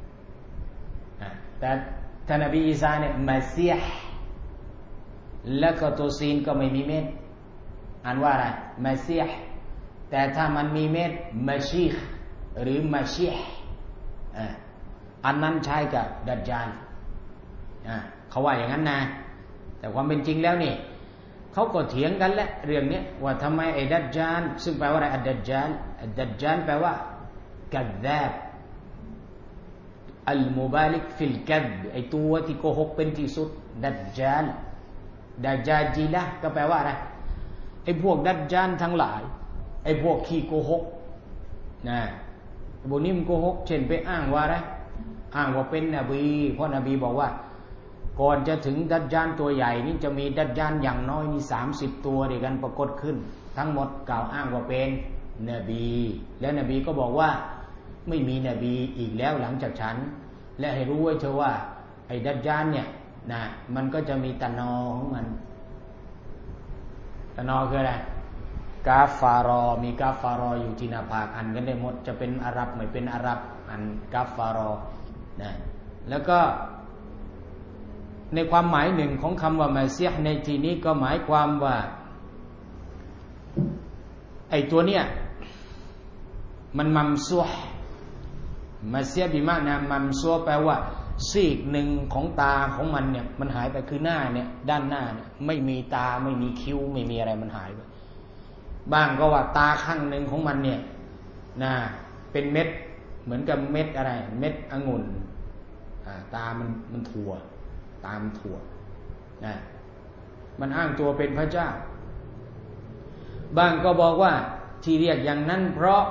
แต่ท่านนบีอีสาเนี่ยมาซีฮ์แล้วก็ตัวซีนก็ไม่มีเม็ดอ่านว่าอะไรมาซีฮ์แต่ถ้ามันมีเม็ดมาชีฮ์หรือมาชิฮ์อันนั้นใช้กับดัจญาลเขาว่าอย่างนั้นนะแต่ความเป็นจริงแล้วนี่เขาก็เถียงกันแหละเรื่องนี้ว่าทำไมไอ้ดัจญาลซึ่งแปลว่าอะไรอัดดัจญาลดัจญาลแปลว่ากัซซาบอัลมุบาลิกฟิลกัซไอ้ตัวที่โกหกเป็นที่สุดดัจญาลดัจญาจีละก็แปลว่าอะไรไอ้พวกดัจญาลทั้งหลายไอ้พวกขี้โกหกนะพวกนี้มันโกหกเช่นไปอ้างว่าอะไรอ้างว่าเป็นนบีเพราะนบีบอกว่าก่อนจะถึงดัจญาลตัวใหญ่นี่จะมีดัจญาลอย่างน้อยนี่30ตัวด้วยกันปรากฏขึ้นทั้งหมดกล่าวอ้างว่าเป็นนบีแล้วนบีก็บอกว่าไม่มีนบีอีกแล้วหลังจากฉันและให้รู้ไว้เถอะว่าไอ้ดัจญาลเนี่ยนะมันก็จะมีตะนอของมันตะนอคืออะไรกาฟารอมีกาฟารออยู่ที่หน้าผากอันกันได้หมดจะเป็นอาหรับไม่เป็นอาหรับอันกาฟารอนะแล้วก็ในความหมายหนึ่งของคำว่ามาซีฮ์ในที่นี้ก็หมายความว่าไอ้ตัวเนี้ยมันมัมซูฮ์มาซีฮ์บิมะนามัมซูฮ์แปลว่าซีกหนึ่งของตาของมันเนี่ยมันหายไปคือหน้าเนี่ยด้านหน้าเนี่ยไม่มีตาไม่มีคิ้วไม่มีอะไรมันหายไปบ้างก็ว่าตาข้างหนึ่งของมันเนี่ยนะเป็นเม็ดเหมือนกับเม็ดอะไรเม็ดองุ่นตามันถั่วตามถั่วนะมันอ้างตัวเป็นพระเจ้าบ้างก็บอกว่าที่เรียกอย่างนั้นเพราะ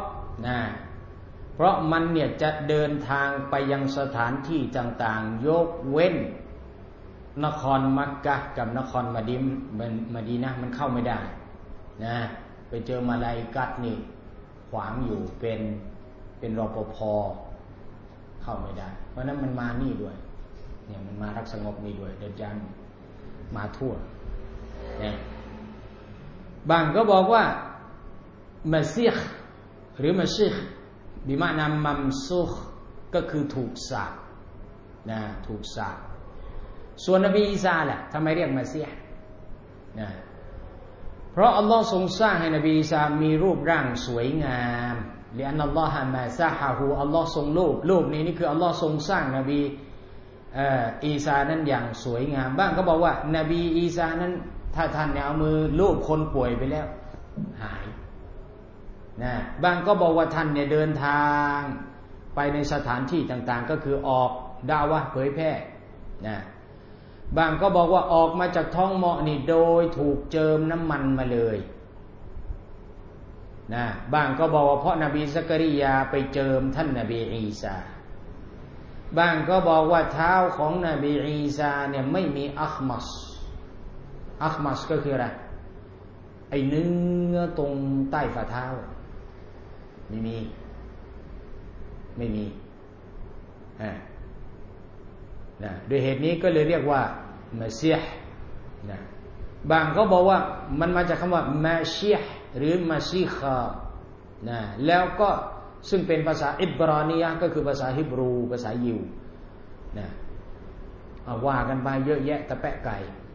มันเนี่ยจะเดินทางไปยังสถานที่ต่างๆยกเว้นนครมักกะกับนครมะดีนะห์มันเข้าไม่ได้นะไปเจอมาลาอิกัตนี่ขวางอยู่เป็นรปภเข้าไม่ได้เพราะนั้นมันมานี่ด้วยเนี่ยมันมารักสงบนี่ด้วยดัจญาลมาทั่วเนี่ยบางก็บอกว่ามาซีฮ์หรือมาชิฮ์บิมะนามัมซุฮ์ก็คือถูกสาปนะถูกสาปส่วนนบีอีสาล่ะทำไมเรียกมาซีฮ์นะเพราะอัลลอฮ์ทรงสร้างให้นบีอีสามีรูปร่างสวยงามลิอันนัลลอฮะมาซะฮะฮูอัลลอฮ์ทรงรูปนี้นี่คืออัลลอฮ์ทรงสร้างนบีอีสานั้นอย่างสวยงามบ้างก็บอกว่านบีอีสานั้นถ้าท่านเนี่ยเอามือลูบคนป่วยไปแล้วหายนะบางก็บอกว่าท่านเนี่ยเดินทางไปในสถานที่ต่างๆก็คือออกดาวะห์เผยแพร่นะบางก็บอกว่าออกมาจากท้องหม้อนี่โดยถูกเจิมน้ำมันมาเลยนะบางก็บอกว่าเพราะนบีซักริยาไปเจิมท่านนบีอีสาบางก็บอกว่าเท้าของนบีอีสาเนี่ยไม่มีอัคมัสก็คืออะไรไอ้เนื้อตรงใต้ฝ่าเท้าไม่มีนะด้วยเหตุนี้ก็เลยเรียกว่ามาซีฮ์นะบางก็บอกว่ามันมาจากคำว่ามาชิฮ์หรือมาชิคานะแล้วก็ซึ่งเป็นภาษาอิบรานียะก็คือภาษาฮิบรูภาษายิวนะว่ากันไปเยอะแยะตะแปะไก่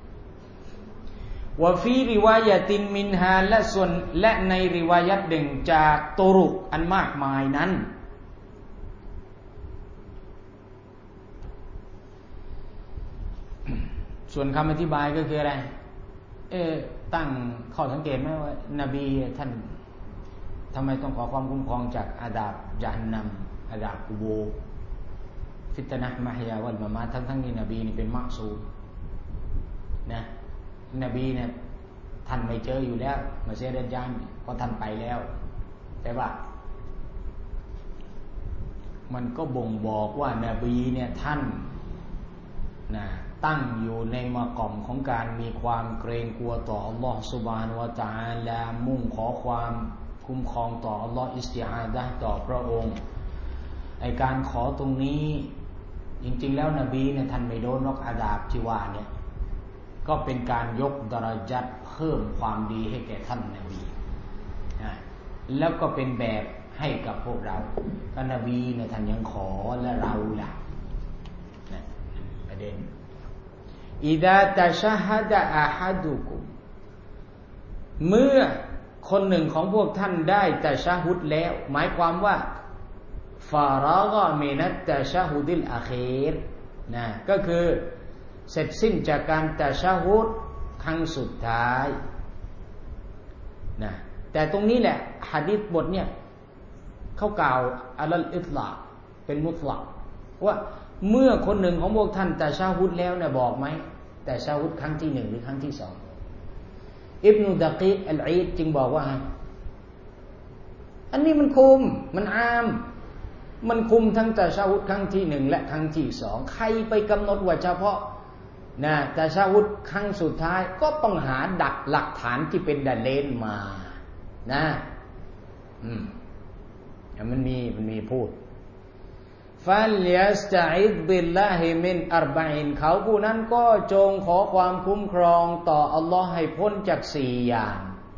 วะฟีริวายะตินมินฮาและในริวายัตหนึ่งจากตุรุกอันมากมายนั้นส่วนคำอธิบายก็คืออะไรตั้งข้อสังเกตไหมว่านบีท่านทำไมต้องขอความคุ้มครองจากอาดาบญะฮันนัมอาดาบกุโบร์ฟิตนะห์มะฮยาวัลมะมาตทั้งนี้นบีนี่เป็นมะซูมนะนบีเนี่ยท่านไม่เจออยู่แล้วมาเสียดัจญาลเพราะท่านไปแล้วแต่ว่ามันก็บ่งบอกว่านบีเนี่ยท่านนะตั้งอยู่ในมะกอมของการมีความเกรงกลัวต่ออัลลอฮฺซุบฮานะฮูวะตะอาลามุ่งขอความคุ้มครองต่ออัลลอฮฺอิสติอาดะห์ต่อพระองค์ไอการขอตรงนี้จริงๆแล้วนบีเนี่ยท่านไม่โดนนกอาดาบที่ว่าเนี่ยก็เป็นการยกดารญัตเพิ่มความดีให้แก่ท่านนบีแล้วก็เป็นแบบให้กับพวกเราท่านนบีเนี่ยท่านยังขอและเราล่ะประเด็นอิดะตะชะฮะดะอะฮัดุกุมเมื่อคนหนึ่งของพวกท่านได้ตะชะฮุดแล้วหมายความว่าฟารากะมินัตตะชะฮุดิลอะคีรนะก็คือเสร็จสิ้นจากการตะชะฮุดครั้งสุดท้ายนะแต่ตรงนี้แหละหะดีษบทเนี่ยเขากล่าวอะลัลอิตลาก์เป็นมุตลักว่าเมื่อคนหนึ่งของพวกท่านตะชะฮุดแล้วเนี่ยบอกไหมตะชะฮุดครั้งที่1หรือครั้งที่2อิบนุดะกีกอัลอีดจึงบอกว่าอันนี้มันคุมมันอามมันคุมทั้งตะชะฮุดครั้งที่1และครั้งที่2ใครไปกำหนดว่าเฉพาะนะตะชะฮุดครั้งสุดท้ายก็ต้องหาดักหลักฐานที่เป็นดะเลนมานะมันมีพูดฟัลยัสตะอิดบิลลาฮิมินอัรบะอินเขาผู้นั้นก็จงขอความคุ้มครองต่ออัลลอฮ์ให้พ้นจาก4อย่าง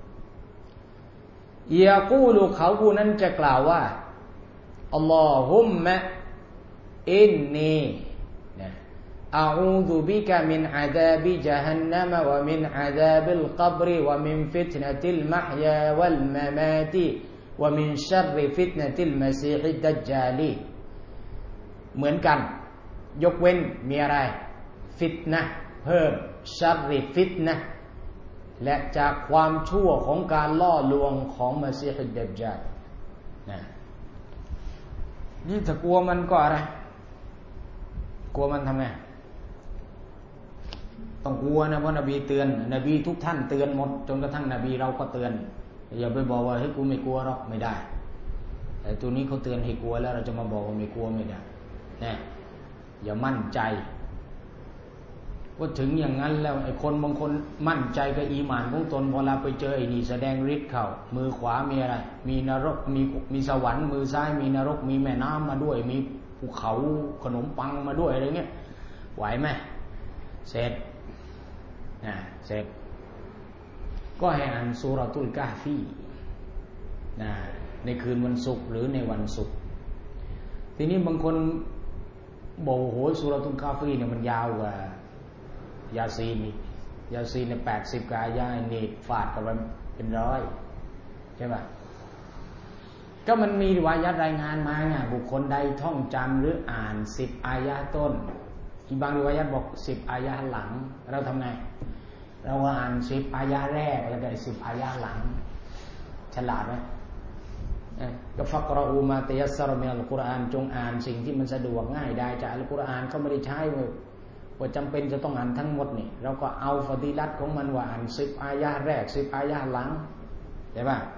ยะกูลุเขาผู้นั้นจะกล่าวว่าอัลลอฮุมมะอินนีอะอูซุบิกะมินอะซาบิญะฮันนัมวะมินอะซาบิลกับรวะมินฟิตนะติลมะฮยาวัลมะมาติวะมินชัรริฟิตนะติลมะซีฮิดดัจญาลีเหมือนกันยกเว้นมีอะไรฟิตนะห์เพิ่มชัรริฟิตนะห์และจากความชั่วของการล่อลวงของมะซีฮิดดัจญาลนะนี่ถ้ากลัวมันก็อะไรกลัวมันทำไงต้องกลัวนะเพราะนบีเตือนนบีทุกท่านเตือนหมดจนกระทั่งนบีเราก็เตือนอย่าไปบอกว่าเฮ้ยกูไม่กลัวหรอกไม่ได้แต่ตัวนี้เขาเตือนให้กลัวแล้วเราจะมาบอกว่าไม่กลัวไม่ได้นะอย่ามั่นใจว่าถึงอย่างนั้นแล้วไอ้คนบางคนมั่นใจกับอีหม่านของตนพอเราไปเจอไอ้นี่แสดงฤทธิ์เข้ามือขวามีอะไรมีนรกมีสวรรค์มือซ้ายมีนรกมีแม่น้ำมาด้วยมีภูเขาขนมปังมาด้วยอะไรเงี้ยไหวไหมเสร็จก็ให้อ่านซูเราะตุลกะฮ์ฟีในคืนวันศุกร์หรือในวันศุกร์ทีนี้บางคนบอกโหซูเราะตุลกะฮ์ฟีเนี่ยมันยาวกว่ายาซีนนี่ยาซีนเนี่ย80กว่าอายะห์นี่ฟาดกันไปเป็นร้อยใช่ป่ะก็มันมีริวายัตรายงานมาไงบุคคลใดท่องจำหรืออ่าน10อายะห์ต้นบางริวายัตบอก10อายะห์หลังเราทำไงเราอ่าน10อายะห์แรกแล้วก็10อายะห์หลังฉลาดไหมก็ฟักรออูมาตัยัสซารมินัลกุรอานจงอ่านสิ่งที่มันสะดวกง่ายได้จากอัลกุรอานเขาไม่ได้ใช้ว่าจำเป็นจะต้องอ่านทั้งหมดนี่เราก็เอาฟะดีลัตของมันว่าอ่าน10อายะห์แรก10อายะห์หลังใช่ป่ะ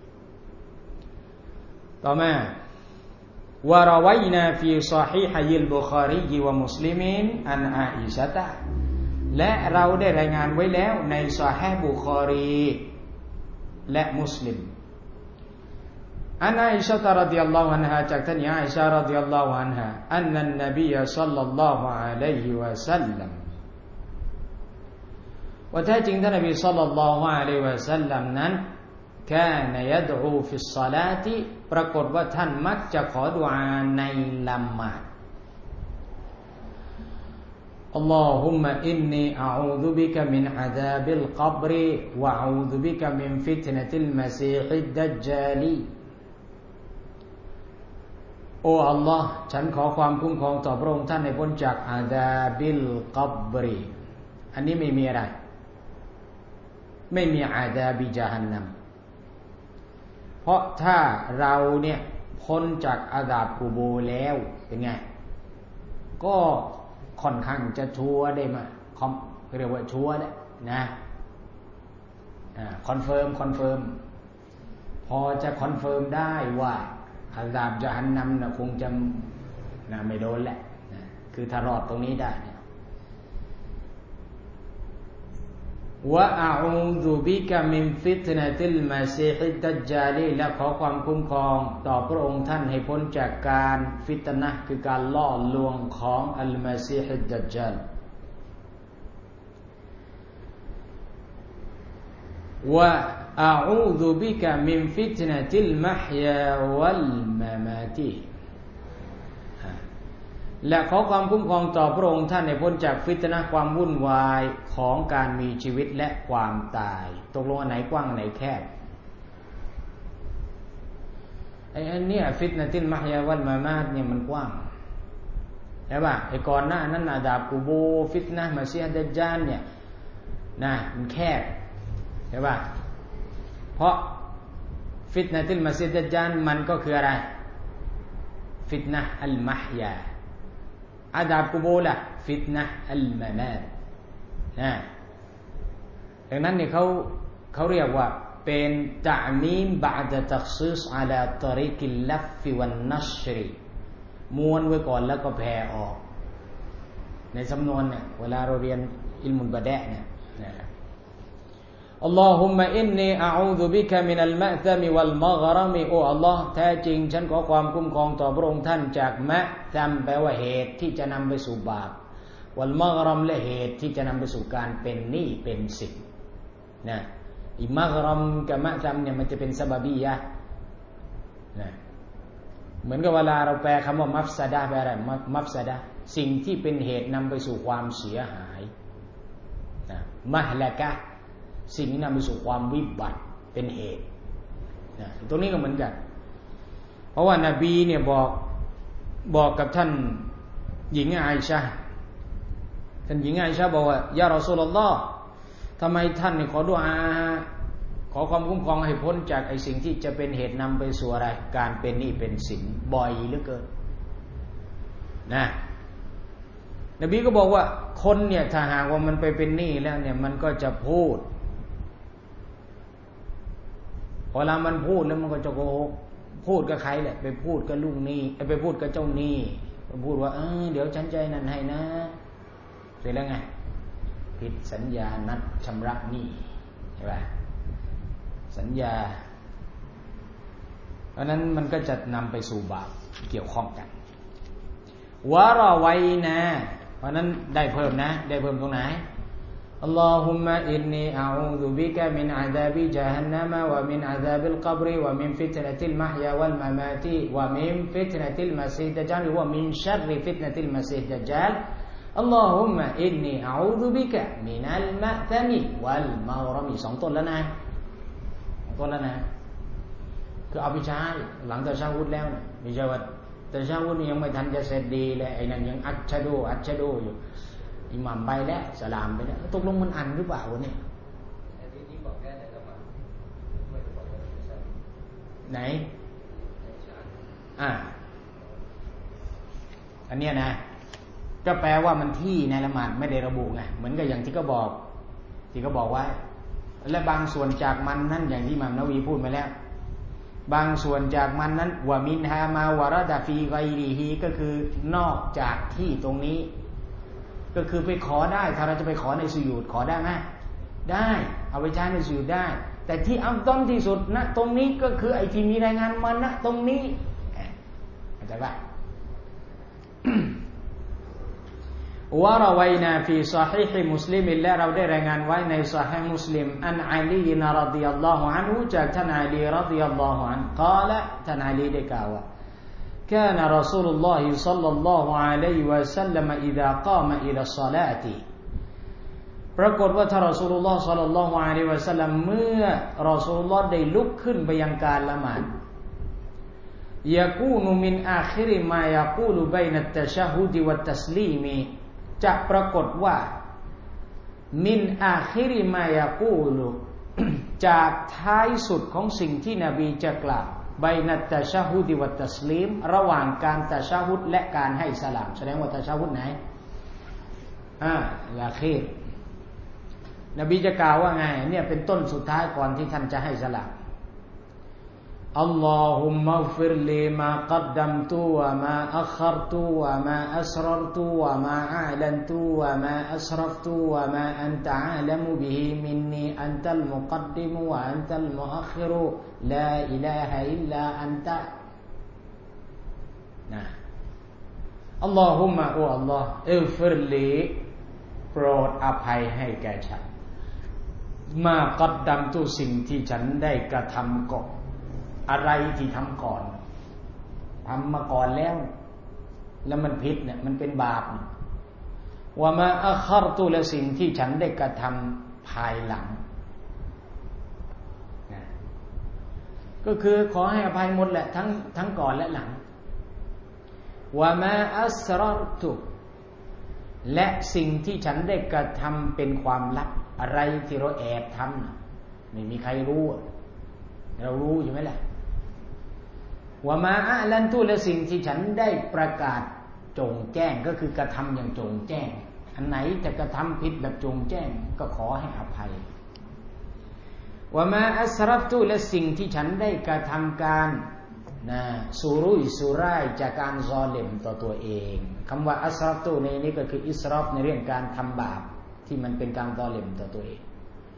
ต่อมาวะรอวัยนาฟีศอฮีฮิลบุคอรีวะมุสลิมีนอันอาอิชะตะและเราได้รายงานไว้แล้วในซอฮีฮ์บุคอรีและมุสลิมอันอาอิชะตะรอฎิยัลลอฮุอันฮาจากท่านอาอิชะฮ์รอฎิยัลลอฮุอันฮาอันนันนบีศ็อลลัลลอฮุอะลัยฮิวะซัลลัมว่าแท้จริงท่านนบีศ็อลลัลลอฮุอะลัยฮิวะซัลลัมนั้นكان يدعو في الصلاة ปรากฏว่าท่านมักจะขอดุอาในละหมาด اللهم إني أعوذ بك من عذاب القبر وأعوذ بك من فتنة المسيح الدجال โอ้อัลลอฮ์ฉันขอความคุ้มครองต่อพระองค์ท่านให้พ้นจากอาซาบิลกับรีอันนี้ไม่มีอะไรไม่มีอาซาบิญะฮันนัมเพราะถ้าเราเนี่ยพ้นจากอาซาบกุโบร์แล้วเป็นไงก็ค่อนข้างจะชัวร์ได้มาเรียกว่าชัวร์แล้วนะคอนเฟิร์มพอจะคอนเฟิร์มได้ว่าอาซาบญะฮันนัมนะคงจะไม่โดนแหละนะคือถ้ารอดตรงนี้ได้เนี่ยวะอาอูซุบิกะมินฟิตนะติลมาซีฮิดดัจญาลีและขอความคุ้มครองต่อพระองค์ท่านให้พ้นจากการฟิตนะห์คือการล่อลวงของอัลมาซีฮิดดัจญาลวะอาอูซุบิกะมินฟิตนะติลมะฮยาวัลมะมาติและขอความคุ้มครองต่อพระองค์ท่านให้พ้นจากฟิตนะห์ความวุ่นวายของการมีชีวิตและความตายตกลงอันไหนกว้างอันไหนแคบอันนี้ฟิตนะติลมะฮยาวัลมะมาตเนี่ยมันกว้างใช่ป่ะไอ้ก่อนหน้านั้นอาดาบกุโบฟิตนะห์มะซีฮ์ดัจญาลเนี่ยนะมันแคบใช่ป่ะเพราะฟิตนะติลมะซีฮ์ดัจญาลมันก็คืออะไรฟิตนะห์อัลมะฮยาอาดาบกุโบล่ะฟิตนะห์อัลมะมาตดังนั้นเนี่ยเขาเรียกว่าเป็นตะมีมบะอ์ดะตัฆซีศอะลาตอรีกิลลัฟวัลนัชรม้วนไว้ก่อนแล้วก็แผ่ออกในสำนวนเนี่ยเวลาเราเรียนอิลมุลบะดะห์เนี่ยอัลลอฮุมมะอินนีอะอูซุบิกะมินัลมะซะมิวัลมัฆรมิโอ้อัลลอฮ์แท้จริงฉันขอความคุ้มครองต่อพระองค์ท่านจากมะซัมแปลว่าเหตุที่จะนำไปสู่บาปวัลมัฆรมและเหตุที่จะนำไปสู่การเป็นหนี้เป็นสินนะอิมัฆรมกับมะซัมเนี่ยมันจะเป็นซะบะบียะห์นะเหมือนกับเวลาเราแปลคำว่ามัฟซะดะห์แปลอะไรมัฟซะดะห์สิ่งที่เป็นเหตุนำไปสู่ความเสียหายนะมะฮละกะห์สิ่งที่นำไปสู่ความวิบัติเป็นเหตุนะตรงนี้ก็เหมือนกันเพราะว่านบีเนี่ยบอกกับท่านหญิงอาอิชะห์ท่านหญิงอาอิชะห์บอกว่ายารอซูลุลลอฮ์ทำไมท่านขอดุอาขอความคุ้มครองให้พ้นจากไอ้สิ่งที่จะเป็นเหตุนำไปสู่อะไรการเป็นหนี้เป็นสินบ่อยเหลือเกินนะนบีก็บอกว่าคนเนี่ยถ้าหากว่ามันไปเป็นหนี้แล้วเนี่ยมันก็จะพูดพอเวลามันพูดแล้วมันก็จะโกหกพูดกับใครแหละไปพูดกับลูกหนี้ไปพูดกับเจ้าหนี้พูดว่าเดี๋ยวฉันใจนั่นให้นะเสร็จแล้วไงผิดสัญญานัดชำระหนี้ใช่ป่ะสัญญาเพราะนั้นมันก็จะนำไปสู่บาปเกี่ยวข้องกันวะรอไวนะเพราะนั้นได้เพิ่มนะได้เพิ่มตรงไหนอัลลอฮุมมะอินนีอะอูซุบิกะมินอะซาบิญะฮันนัมวะมินอะซาบิลกับรวะมินฟิตนะติลมะฮยาวัลมะมาติวะมินฟิตนะติลมะซีฮ์ดัจญาลวะมินชัรริฟิตนะติลมะซีฮ์ดัจญาลอัลลอฮุมมะอินนีอะอูซุบิกะมินัลมะซะมิวัลมัฆรมิ2ต้นแล้วนะ2ต้นแล้วนะคือเอาไปใช้หลังตะชะฮุดแล้วนะไม่ใช่ว่าตะชะฮุดนี่ยังไม่ทันจะเสร็จดีเลยไอ้นั่นยังอัชชะโดอยู่อิหม่ามไปแล้วสลามไปแล้วตกลงมันอ่านหรือเปล่าวะเนี่ยไหนอันเนี้ยนะก็แปลว่ามันที่ในละหมาดไม่ได้ระบุไงเหมือนกับอย่างที่เขาบอกไว้และบางส่วนจากมันนั้นอย่างที่อิหม่ามนะวีพูดมาแล้วบางส่วนจากมันนั้นวะมินฮามาวะรดะฟีไกริฮีก็คือนอกจากที่ตรงนี้ก็คือไปขอได้ถ้าเราจะไปขอในสุญูดขอได้ไหมได้เอาไปใช้ในสุญูดได้แต่ที่อัฟฎอลที่สุดนะตรงนี้ก็คือไอ้ที่มีรายงานมานะตรงนี้เข้าใจป่ะวะรอวัยนาฟีซอฮีฮมุสลิมและเราได้รายงานไว้ในซอฮีฮมุสลิมอันอาลีรฎิยัลลอฮุอันฮุจากท่านอาลีรฎิยัลลอฮุอันฮุกล่าวท่านอาลีได้กล่าวว่าكان رسول الله صلى الله عليه وسلم إذا قام إلى الصلاة ปรากฏว่าท่านรอซูลุลลอฮ์ศ็อลลัลลอฮุอะลัยฮิวะซัลลัมเมื่อรอซูลุลลอฮ์ได้ลุกขึ้นไปยังการละหมาดยะกูนุมินอาคิริมายะกูลุบัยนัตตะชะฮุดวัตตัสลีมจะปรากฏว่ามินอาคิริมายะกูลุจากท้ายสุดของสิ่งที่นบีจะกล่าวบัยนัตตะชะฮุดวัตตัสลีมระหว่างการตะชะฮุดและการให้สลามแสดงว่าตะชะฮุดไหนละคีรนบีจะกล่าวว่าไงเนี่ยเป็นต้นสุดท้ายก่อนที่ท่านจะให้สลามอัลลอฮุมมัฆฟิรลีมากัดดัมตุวะมาอัคคัรตุวะมาอัสรรตุวะมาอาลันตุวะมาอัสรฟตุวะมาอันตะอาลัมุบิฮิมินนีอันตัลมุกัดดิมุวะอันตัลมุอัคคิรุลาอิลาฮะอิลลาอันตะนะอัลลอฮุมะโอ้อัลลอฮ์อิฆฟิรลีโปรดอภัยให้แก่ฉันมากัดดัมตุสิ่งที่ฉันได้กระทำก่อนอะไรที่ทำก่อนทำมาก่อนแล้วมันผิดเนี่ยมันเป็นบาปว่ามาอัคคัรตุและสิ่งที่ฉันได้กระทำภายหลังนะก็คือขอให้อภัยหมดแหละทั้งก่อนและหลังว่ามาอัสรรตุและสิ่งที่ฉันได้กระทำเป็นความลับอะไรที่เราแอบทำไม่มีใครรู้เรารู้ใช่ไหมล่ะว่ามาอาลันตุและสิ่งที่ฉันได้ประกาศจงแจ้งก็คือกระทำอย่างจงแจ้งอันไหนจะกระทำผิดแบบจงแจ้งก็ขอให้อภัยว่ามาอัสรัฟตุและสิ่งที่ฉันได้กระทำการสุรุ่ยสุร่ายจากการซอลิมต่อตัวเองคำว่าอัสรัฟตุในนี้ก็คืออิสรอฟในเรื่องการทำบาปที่มันเป็นการซอลิมต่อตัวเอง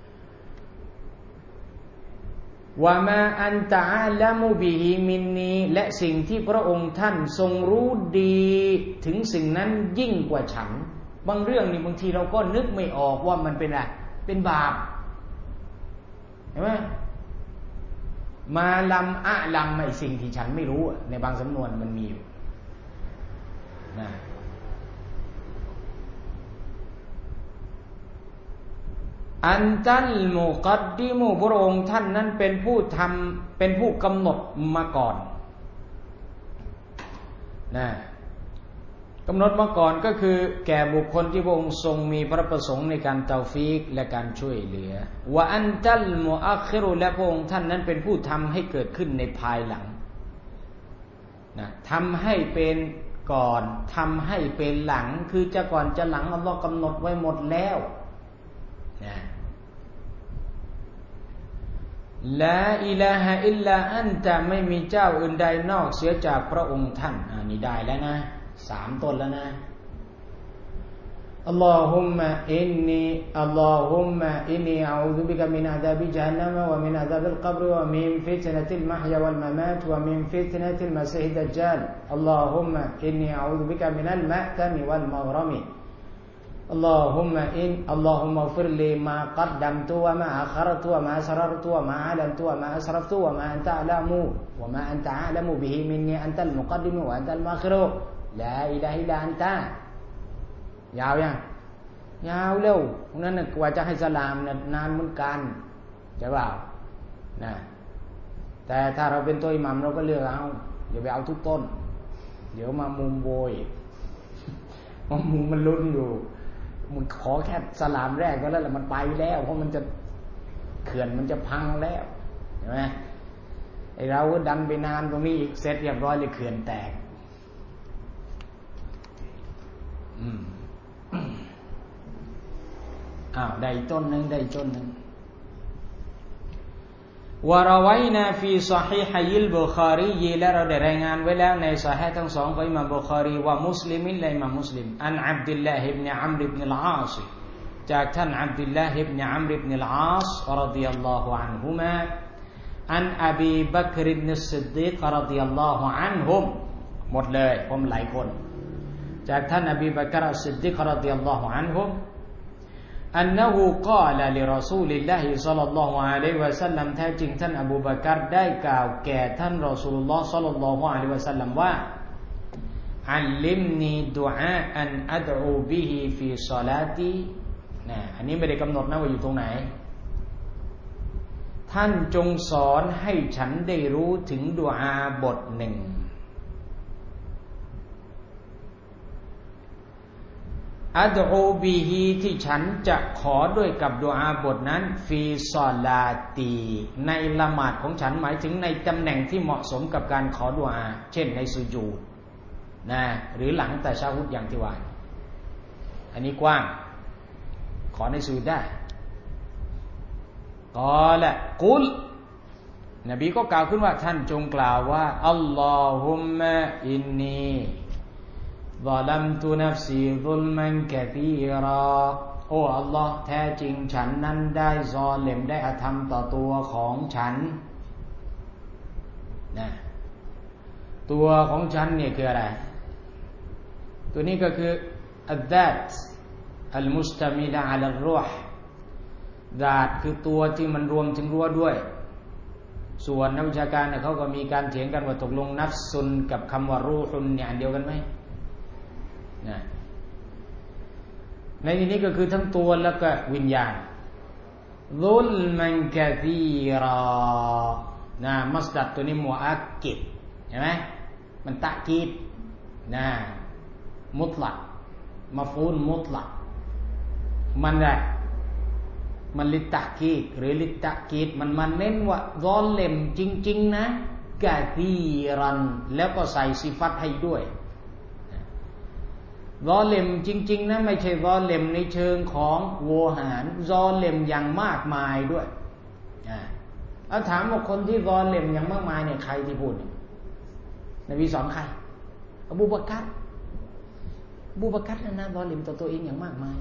ว่ามาอันตะอาลัมุบิฮิมินนีและสิ่งที่พระองค์ท่านทรงรู้ดีถึงสิ่งนั้นยิ่งกว่าฉันบางเรื่องนี่บางทีเราก็นึกไม่ออกว่ามันเป็นอะไรเป็นบาปเห็นไหมมาลัมอะลัมไอ้สิ่งที่ฉันไม่รู้ในบางสำนวนมันมีอยู่นะอันตัลมุกัดดิมุพระองค์ท่านนั้นเป็นผู้กำหนดมาก่อนนะกำหนดมาก่อนก็คือแก่บุคคลที่พระองค์ทรงมีพระประสงค์ในการเตาฟีกและการช่วยเหลือว่าอันตัลมุอัคคิรุและพระองค์ท่านนั้นเป็นผู้ทำให้เกิดขึ้นในภายหลังนะทำให้เป็นก่อนทำให้เป็นหลังคือจะก่อนจะหลังอัลลอฮ์กำหนดไว้หมดแล้วนะลาอิลาฮะอิลลาอันตะไม่มีเจ้าอื่นใดนอกเสียจากพระองค์ท่านนี่ได้แล้วนะ3ต้นแล้วนะอัลลอฮุมะอินนีอะอูซุบิกะมินอาซาบิญะฮันนัมวะมินอาซาบิลกับรวะมินฟิตนะติลมะฮยาวัลมะมาตวะมินฟิตนะติลมะซีฮิดดัจญาลอัลลอฮุมะอินนีอะอูซุบิกะมินัลมะตะมิวัลมัฆเราะมิاللهم اغفر لي ما قدمت وما أخرت وما أسررت وما أعلنت وما أسرفت وما أنت أعلم به مني أنت المقدم وأنت المؤخر لا إله إلا أنت ยาวยังยาวเร็วพวกนั้นกว่าจะให้สลามนานเหมือนกันใช่เปล่านะแต่ถ้าเราเป็นตัวอิหมัมเราก็เลือกเอาอย่าไปเอาทุกต้นเดี๋ยวมามุมโวยมุมมันลุ้นอยู่มึงขอแค่สลามแรกก็แล้วแหละมันไปแล้วเพราะมันจะเขื่อนมันจะพังแล้วเห็นไหมไอเราก็ดันไปนานตรงนี้อีกเสร็จเรียบร้อยเลยเขื่อนแตกได้ต้นหนึ่งวะรวัยนาฟีซอฮีฮิลบุคารีและเราได้รายงานไว้แล้วในซอฮีฮ์ทั้งสองของอิหม่ามบุคารีว่ามุสลิมและอิหม่ามมุสลิมอันอับดุลลาฮ์อิบนุอัมรอิบนุลอาศจากท่านอับดุลลาฮ์อิบนุอัมรอิบนุลอาศรฎิยัลลอฮุอันฮุมาอันอบีบักรอิบนุซิดดีกรฎิยัลลอฮุอันฮุมหมดเลยผมหลายคนจากท่านอบีบักรอัสซิดดีกรฎิยัลลอฮุอันฮุมอันนะฮูกล่าวลิรอซูลิลลาฮิศ็อลลัลลอฮุอะลัยฮิวะซัลลัมแท้จริงท่านอบูบักรได้กล่าวแก่ท่านรอซูลุลลอฮ์ศ็อลลัลลอฮุอะลัยฮิวะซัลลัมว่าอัลลิมนีดุอาอันอัดอูบิฮิฟีศอลาตีอันนี้ไม่ได้กำหนดนะว่าอยู่ตรงไหนท่านจงสอนให้ฉันได้รู้ถึงดุอาบทหนึ่งอัดอูบิฮีที่ฉันจะขอด้วยกับดุอาบทนั้นฟีซอลาตีในละหมาดของฉันหมายถึงในตำแหน่งที่เหมาะสมกับการขอดุอาเช่นในสุญูดหรือหลังตะชะฮุดอย่างที่ว่าอันนี้กว้างขอในสุญูดได้กอละกุลนบีก็กล่าวขึ้นว่าท่านจงกล่าวว่าอัลลอฮุมมะอินนีظلمت نفسي ظلما كثيرا โอ้อัลลอฮ์แท้จริงฉันนั้นได้ซอลิมได้อธรรมต่อตัวของฉันนะตัวของฉันเนี่ยคืออะไรตัวนี้ก็คืออัลซาตอัลมุสตะมิละอะลัรรูห์ซาตคือตัวที่มันรวมถึงรั้วด้วยส่วนนักวิชาการเนี่ยเขาก็มีการเถียงกันว่าตกลงนัฟซุนกับคำว่ารูฮุนเนี่ยอันเดียวกันไหมนะในที่นี้ก็คือทั้งตัวแล้วก็วิญญาณซุลมันกะซีรานะมัสดัรตัวนี้มุอักกิดเห็นไหมมันตะกีดนะมุตลักมะฟูลมุตลักมันแหละมันลิตะกีดหรือลิตะกีดมันเน้นว่าซอลิมจริงๆนะกะซีรันแล้วก็ใส่สิฟัตให้ด้วยซอลิมจริงๆนะไม่ใช่ซอลิมในเชิงของโวหารซอลิมอย่างมากมายด้วยแล้วถามว่าคนที่ซอลิมอย่างมากมายเนี่ยใครที่พูดเนี่ยนบีสอนใครอบูบักรนะซอลิมต่อตัวเองอย่างมากมาย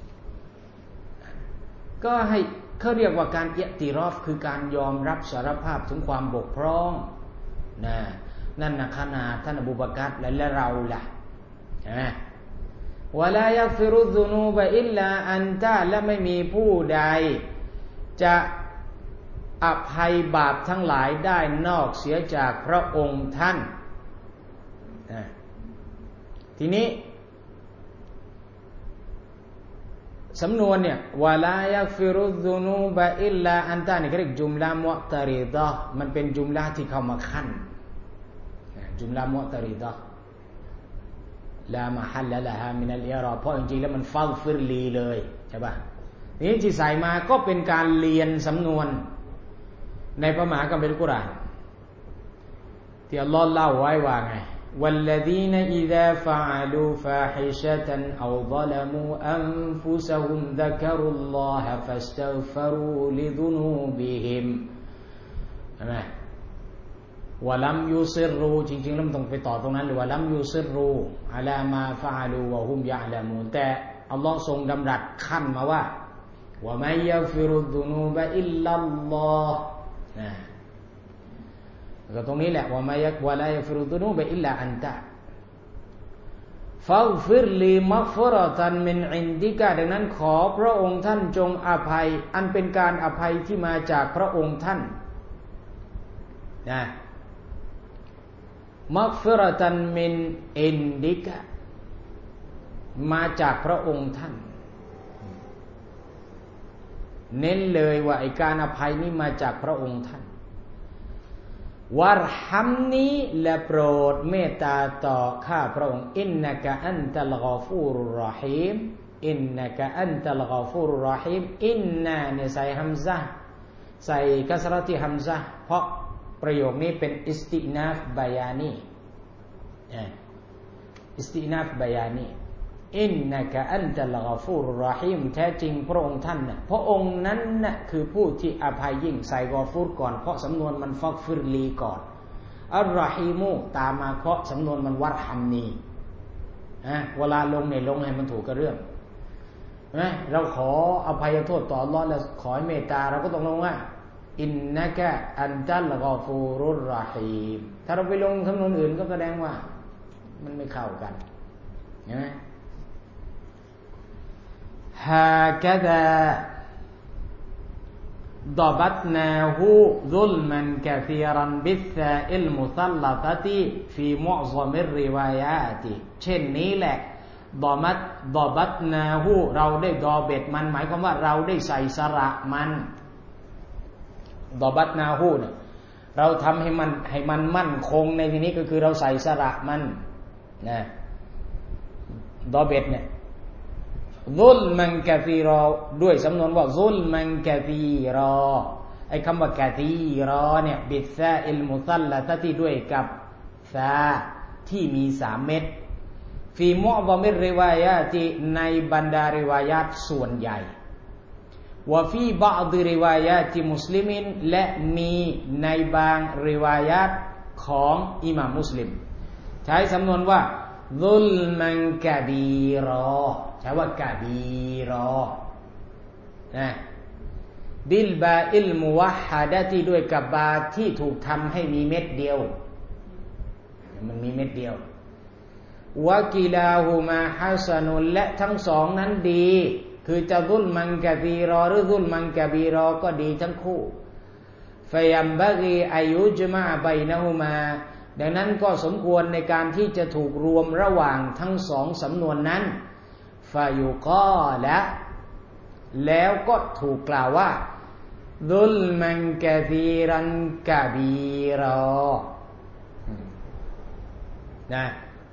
ก็ให้เขาเรียกว่าการอิอ์ติรอฟคือการยอมรับสารภาพถึงความบกพร่องนั่นนะขนาดท่านอบูบักรและเราล่ะใช่ไหมวะลายัฆฟิรุซซุนูบะอิลลาอันตะและไม่มีผู้ใดจะอภัยบาปทั้งหลายได้นอกเสียจากพระองค์ท่านทีนี้สำนวนเนี่ยวะลายัฆฟิรุซซุนูบะอิลลาอันตะนี่เขาเรียกจุมละมุอ์ตะริดะห์มันเป็นจุมละที่เข้ามาคั่นจุมละมุอ์ตะริดะห์ลามะฮัลละฮามินัลอิรอบเพราะจริงๆแล้วมันฟัฆฟิรลีเลยใช่ป่ะนี่ที่ใส่มาก็เป็นการเรียนสำนวนในพระมหาคัมภีร์กุรอานที่อัลลอฮ์เล่าไว้ว่าไงوالذين إذا فعلوا فاحشة أو ظلموا أنفسهم ذكروا الله فاستغفروا لذنوبهم ใช่ไหมวะลัมยูซิรูจริงๆแล้วมันต้องไปต่อตรงนั้นหรือว่าลัมยูซิรูอะลามาฟะอาลูวะฮุมยะละมูนแต่อัลลอฮ์ทรงดำรัสขั้นมาว่าวะมัยยัฆฟิรุซซุนูบะอิลลัลลอฮ์ก็ตรงนี้แหละวะลายัฆฟิรุซซุนูบะอิลลาอันตะฟัฆฟิรลีมัฆฟิเราะตันมินอินดิกะดังนั้นขอพระองค์ท่านจงอภัยอันเป็นการอภัยที่มาจากพระองค์ท่านมัฆฟิเราะตันมินอินดิกะมาจากพระองค์ท่านเน้นเลยว่าไอ้การอภัยนี้มาจากพระองค์ท่านวัรฮัมนีและโปรดเมตตาต่อข้าพระองค์อินนะกะอันตัลฆอฟูรุรรอฮีมอินนะกะอันตัลฆอฟูรุรรอฮีมอินนาเนี่ยใส่ฮัมซะห์ใส่กัสเราะที่ฮัมซะห์เพราะประโยคนี้เป็นอิสตินาฟบายานีอิสตินาฟบายานีอินนะกะอันตัลฆอฟูรุรรอฮีมแท้จริงพระองค์ท่านน่ะพระองค์นั้นน่ะคือผู้ที่อภัยยิ่งใส่กอฟูรก่อนเพราะสำนวนมันฟักฟิรลีก่อนอัรรอฮีมูตามมาเพราะสำนวนมันวัรฮัมนีเวลาลงเนี่ยลงให้มันถูกกับเรื่องนะเราขออภัยโทษต่ออัลเลาะห์แล้วขอให้เมตตาเราก็ต้องลงว่าอินนะกะอันตัลฆอฟูรุรรอฮีมถ้าเราไปลงสำนวนอื่นก็แสดงว่ามันไม่เข้ากันเห็นไหมهكذا ضبطناه ظلما كثيرا بالثاء المثلثة في معظم الروايات เช่นนี้แหละضبطناهเราได้ดอเบ็ดมันหมายความว่าเราได้ใส่สระมันضبطناهเนี่ยเราทำให้มันมั่นคงในที่นี้ก็คือเราใส่สระมันนะดอเบ็ดเนี่ยซุลมันกะซีรอด้วยสำนวนว่าซุลมันกะซีรอไอ้คำว่ากะซีรอเนี่ยบิซาอิลมุซัลละซะที่ด้วยกับซาที่มี3เม็ดฟีมุอ์ฎอมิรริวายาติในบรรดาริวายาตส่วนใหญ่วะฟีบะอฎิริวายาติมุสลิมินและมีในบางริวายาตของอิหม่ามมุสลิมใช้สำนวนว่าซุลมันกะบีรอใช้ว่ากะบีรอนะบิลบาอิลมุวะฮะดะที่ด้วยกับบาที่ถูกทำให้มีเม็ดเดียวมันมีเม็ดเดียววะกิลาฮุมาฮัสนุลและทั้งสองนั้นดีคือจะซุลมันกะบีรอหรือซุลมันกะบีรอก็ดีทั้งคู่ฟะยัมบะกีอายุจมะบัยนะฮุมาดังนั้นก็สมควรในการที่จะถูกรวมระหว่างทั้งสองสำนวนนั้นฟายุกอละแล้วก็ถูกกล่าวว่าซุลมันกะซีรันกะบีรอนะ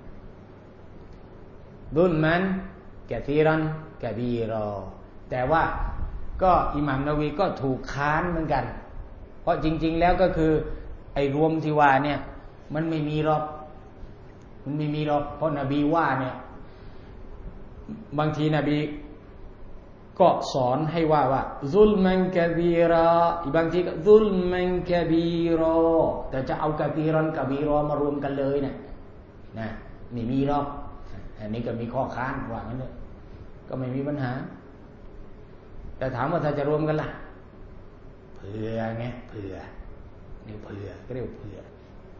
ซุลมันกะซีรันกะบีรอแต่ว่าก็อิหม่ามนะวีก็ถูกค้านเหมือนกันเพราะจริงๆแล้วก็คือไอ้รวมที่ว่าเนี่ยมันไม่มีหรอกเพราะนบีว่าเนี่ยบางทีนบีก็สอนให้ว่าซุลมันกะบีรอบางทีก็ซุลมันกะบีรอแต่จะเอากะบีรันกะบีรอมารวมกันเลยเนี่ยนะไม่มีหรอกอันนี้ก็มีข้อค้านว่างั้นเลยก็ไม่มีปัญหาแต่ถามว่าถ้าจะรวมกันล่ะเผื่อไงเผื่อนี่เผื่อก็เรียกเผื่อ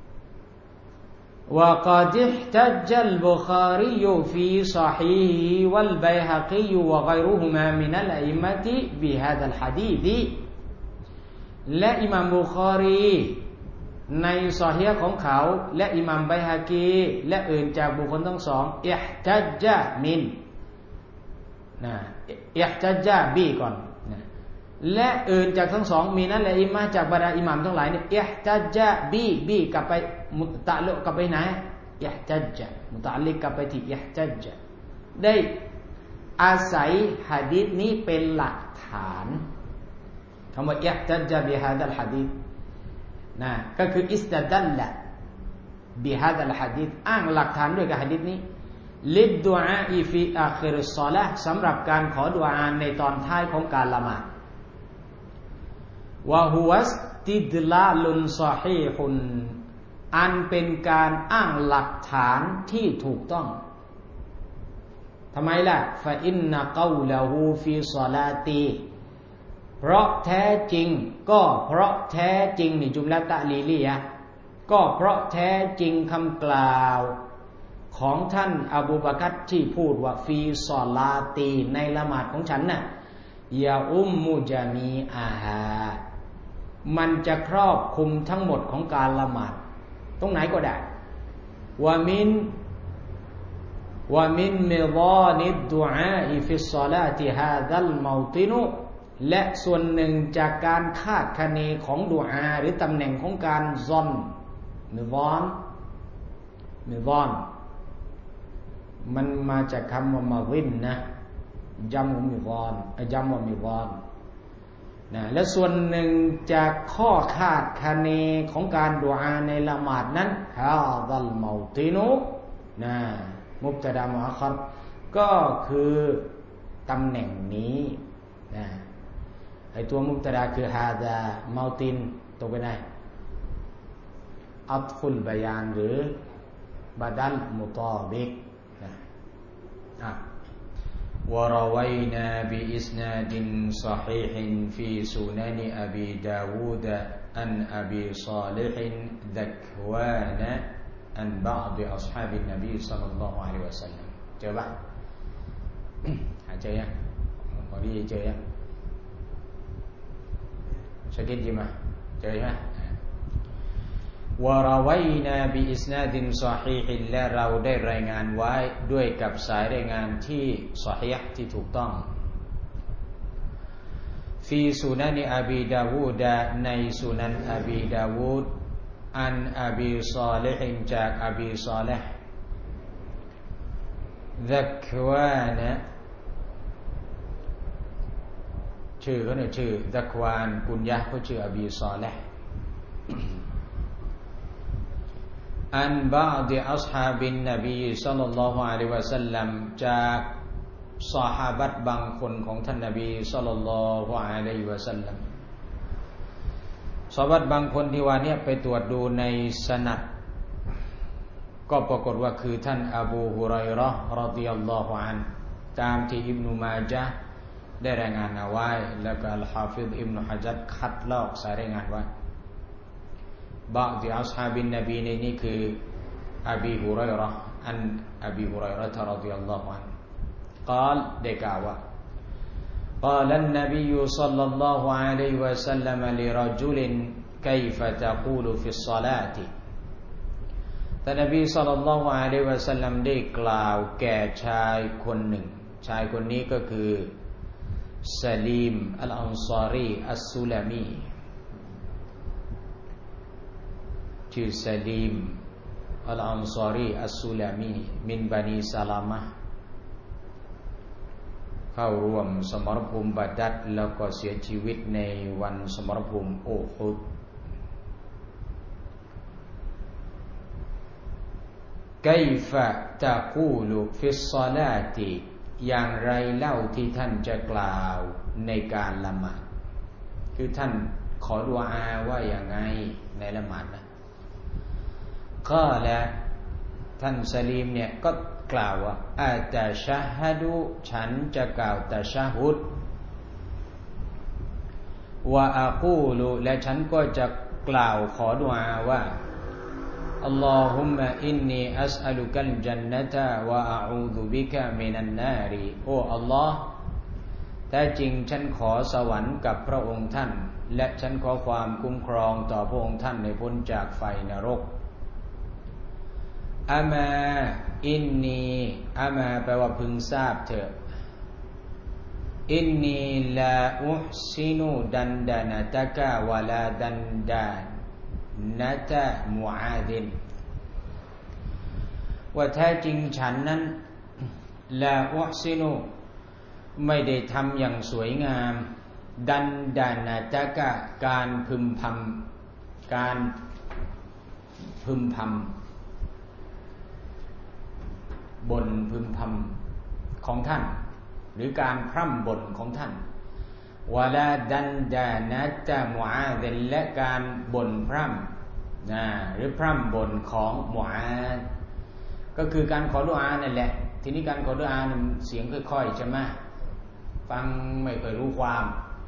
وقد احتج البخاري في صحيحه والبيهقي وغيرهما من الأئمة بهذا الحديث และอิหม่ามบุคอรีในซอฮีฮ์ของเขาและอิหม่ามบัยฮะกีและอื่นจากบุคคลทั้งสองอิห์ตัจญะมินนะอิห์ตัจญะบีก่อนนะและอื่นจากทั้งสองมีนั่นแหละอิหม่ามจากบรรดาอิหม่ามทั้งหลายเนี่ยอิห์ตัจญะบีกลับไปมุตะลุกลับไปไหนอิห์ตัจญะมุตะลิกกลับไปที่อิห์ตัจญะได้อาศัยหะดีษนี้เป็นหลักฐานคำว่าอิห์ตัจญะบิฮาซัลหะดีษนะก็คืออิสตัดัลละบิฮาซัลหะดีษอ้างหลักฐานด้วยกับหะดีษนี้ลิดดุอาอีฟีอาคิริศศอลาห์สำหรับการขอดุอาในตอนท้ายของการละหมาดวะฮุวัสติดลาลุนศอฮีฮุนอันเป็นการอ้างหลักฐานที่ถูกต้องทำไมล่ะฟะอินนะกอละฮูฟีศอลาตีเพราะแท้จริงก็เพราะแท้จริงนี่จุมละตะลีลียะก็เพราะแท้จริงคำกล่าวของท่านอบูบะกัรที่พูดว่าฟีศอลาตีในละหมาดของฉันน่ะยาอุมมุจามีอาฮามันจะครอบคลุมทั้งหมดของการละหมาดตรงไหนก็ได้วะมินมิฎานิดดุอาอิฟิศศอลาติฮาซัลเมาตินุและส่วนหนึ่งจากการคาดคะเนของดุอาหรือตำแหน่งของการซอนมิฎานมันมาจากคำว่ามาวินนะจัมวะมิฎานนะและส่วนหนึ่งจากข้อคาดคะเนของการดุอาในละหมาดนั้นฮาซัลเมาตินุนะมุบตะดามุอัคคัรก็คือตำแหน่งนี้นะไอตัวมุบตะดาคือฮาซาเมาตินตกไปไหนอัตฟุลบะยานหรือบะดัลมุตอบิกนะوروينا بإسناد صحيح في سنن أبي داود عن أبي صالح ذكوان عن بعض أصحاب النبي صلى الله عليه وسلم เจอป่ะหาเจอยังพอดีเจอยังสกิดยิมาเจอไหมวะรวัยนาบิอิสนาดินซอฮีฮ์และเราได้รายงานไว้ด้วยกับสายรายงานที่ซอฮีฮ์ที่ถูกต้องฟีสุนันอบีดาวูดในสุนันอบีดาวูดอันอบีศอลิฮ์จากอบีศอลิฮ์ซักวานชื่อเขาเนี่ยชื่อซักวานกุญยะเขาชื่ออบีศอลิฮ์อันบะอ์ฎิอัศฮาบินนบีศ็อลลัลลอฮุอะลัยฮิวะซัลลัมจากซอฮาบะห์บางคนของท่านนบีศ็อลลัลลอฮุอะลัยฮิวะซัลลัมซอฮาบะห์บางคนที่ว่าเนี่ยไปตรวจดูในสนัดก็ปรากฏว่าคือท่านอบูฮุรอยเราะห์รอฎิยัลลอฮุอันฮุตามที่อิบนุมาญะห์ได้รายงานเอาไว้แล้วก็อัลฮาฟิฎอิบนุฮะญัรคัดลอกสายรายงานไว้บางที่อัศฮาบินนบีนี่คืออบีฮุรอยเราะห์อันอบีฮุรอยเราะห์รอฎิยัลลอฮุอันฮุقال ได้กล่าวว่า قال النبي صلى الله عليه وسلم لرجل كيف تقول في الصلاة ท่านนบีศ็อลลัลลอฮุอะลัยฮิวะซัลลัมได้กล่าวแก่ชายคนหนึ่งชายคนนี้ก็คือซะลีมอัลอันซารีอัสซุลามีชื่อซะลีมอัลอันซารีอัสซุลามีมินบานีซะลามะห์เข้าร่วมสมรภูมิบาดัรแล้วก็เสียชีวิตในวันสมรภูมิอูฮุดكيف تقول في الصلاة อย่างไรเล่าที่ท่านจะกล่าวในการละหมาดคือท่านขอดุอาว่าอย่างไงในละหมาดนะก็และท่านซะลีมเนี่ยก็กล่าวว่าอัตชะฮะดุฉันจะกล่าวตะชะฮุดวะอะกูลุและฉันก็จะกล่าวขอดุอาว่าอัลลอฮุมมะอินนีอัสอะลุกัลญันนะตะวะอะอูซุบิกะมินันนาริโอ้อัลลอฮ์แท้จริงฉันขอสวรรค์กับพระองค์ท่านและฉันขอความคุ้มครองต่อพระองค์ท่านในพ้นจากไฟนรกอามาอินนีอามาแปลว่าพึงทราบเถิดอินนีลาอุฮซินุดันดานะตะกะวะลาดันดานะตะมุอาดินว่าแท้จริงฉันนั้นลาอุฮซินุไม่ได้ทำอย่างสวยงามดันดานะตะกะการพึมพำบ่นพึมพำของท่านหรือการพร่ำบ่นของท่านวะลาดันดานะตะมุอาดินและการบ่นพร่ำหรือพร่ำบ่นของมุอาดก็คือการขอดุอานั่นแหละทีนี้การขอดุอาเนี่ยเสียงค่อยๆใช่ไหมฟังไม่ค่อยรู้ความ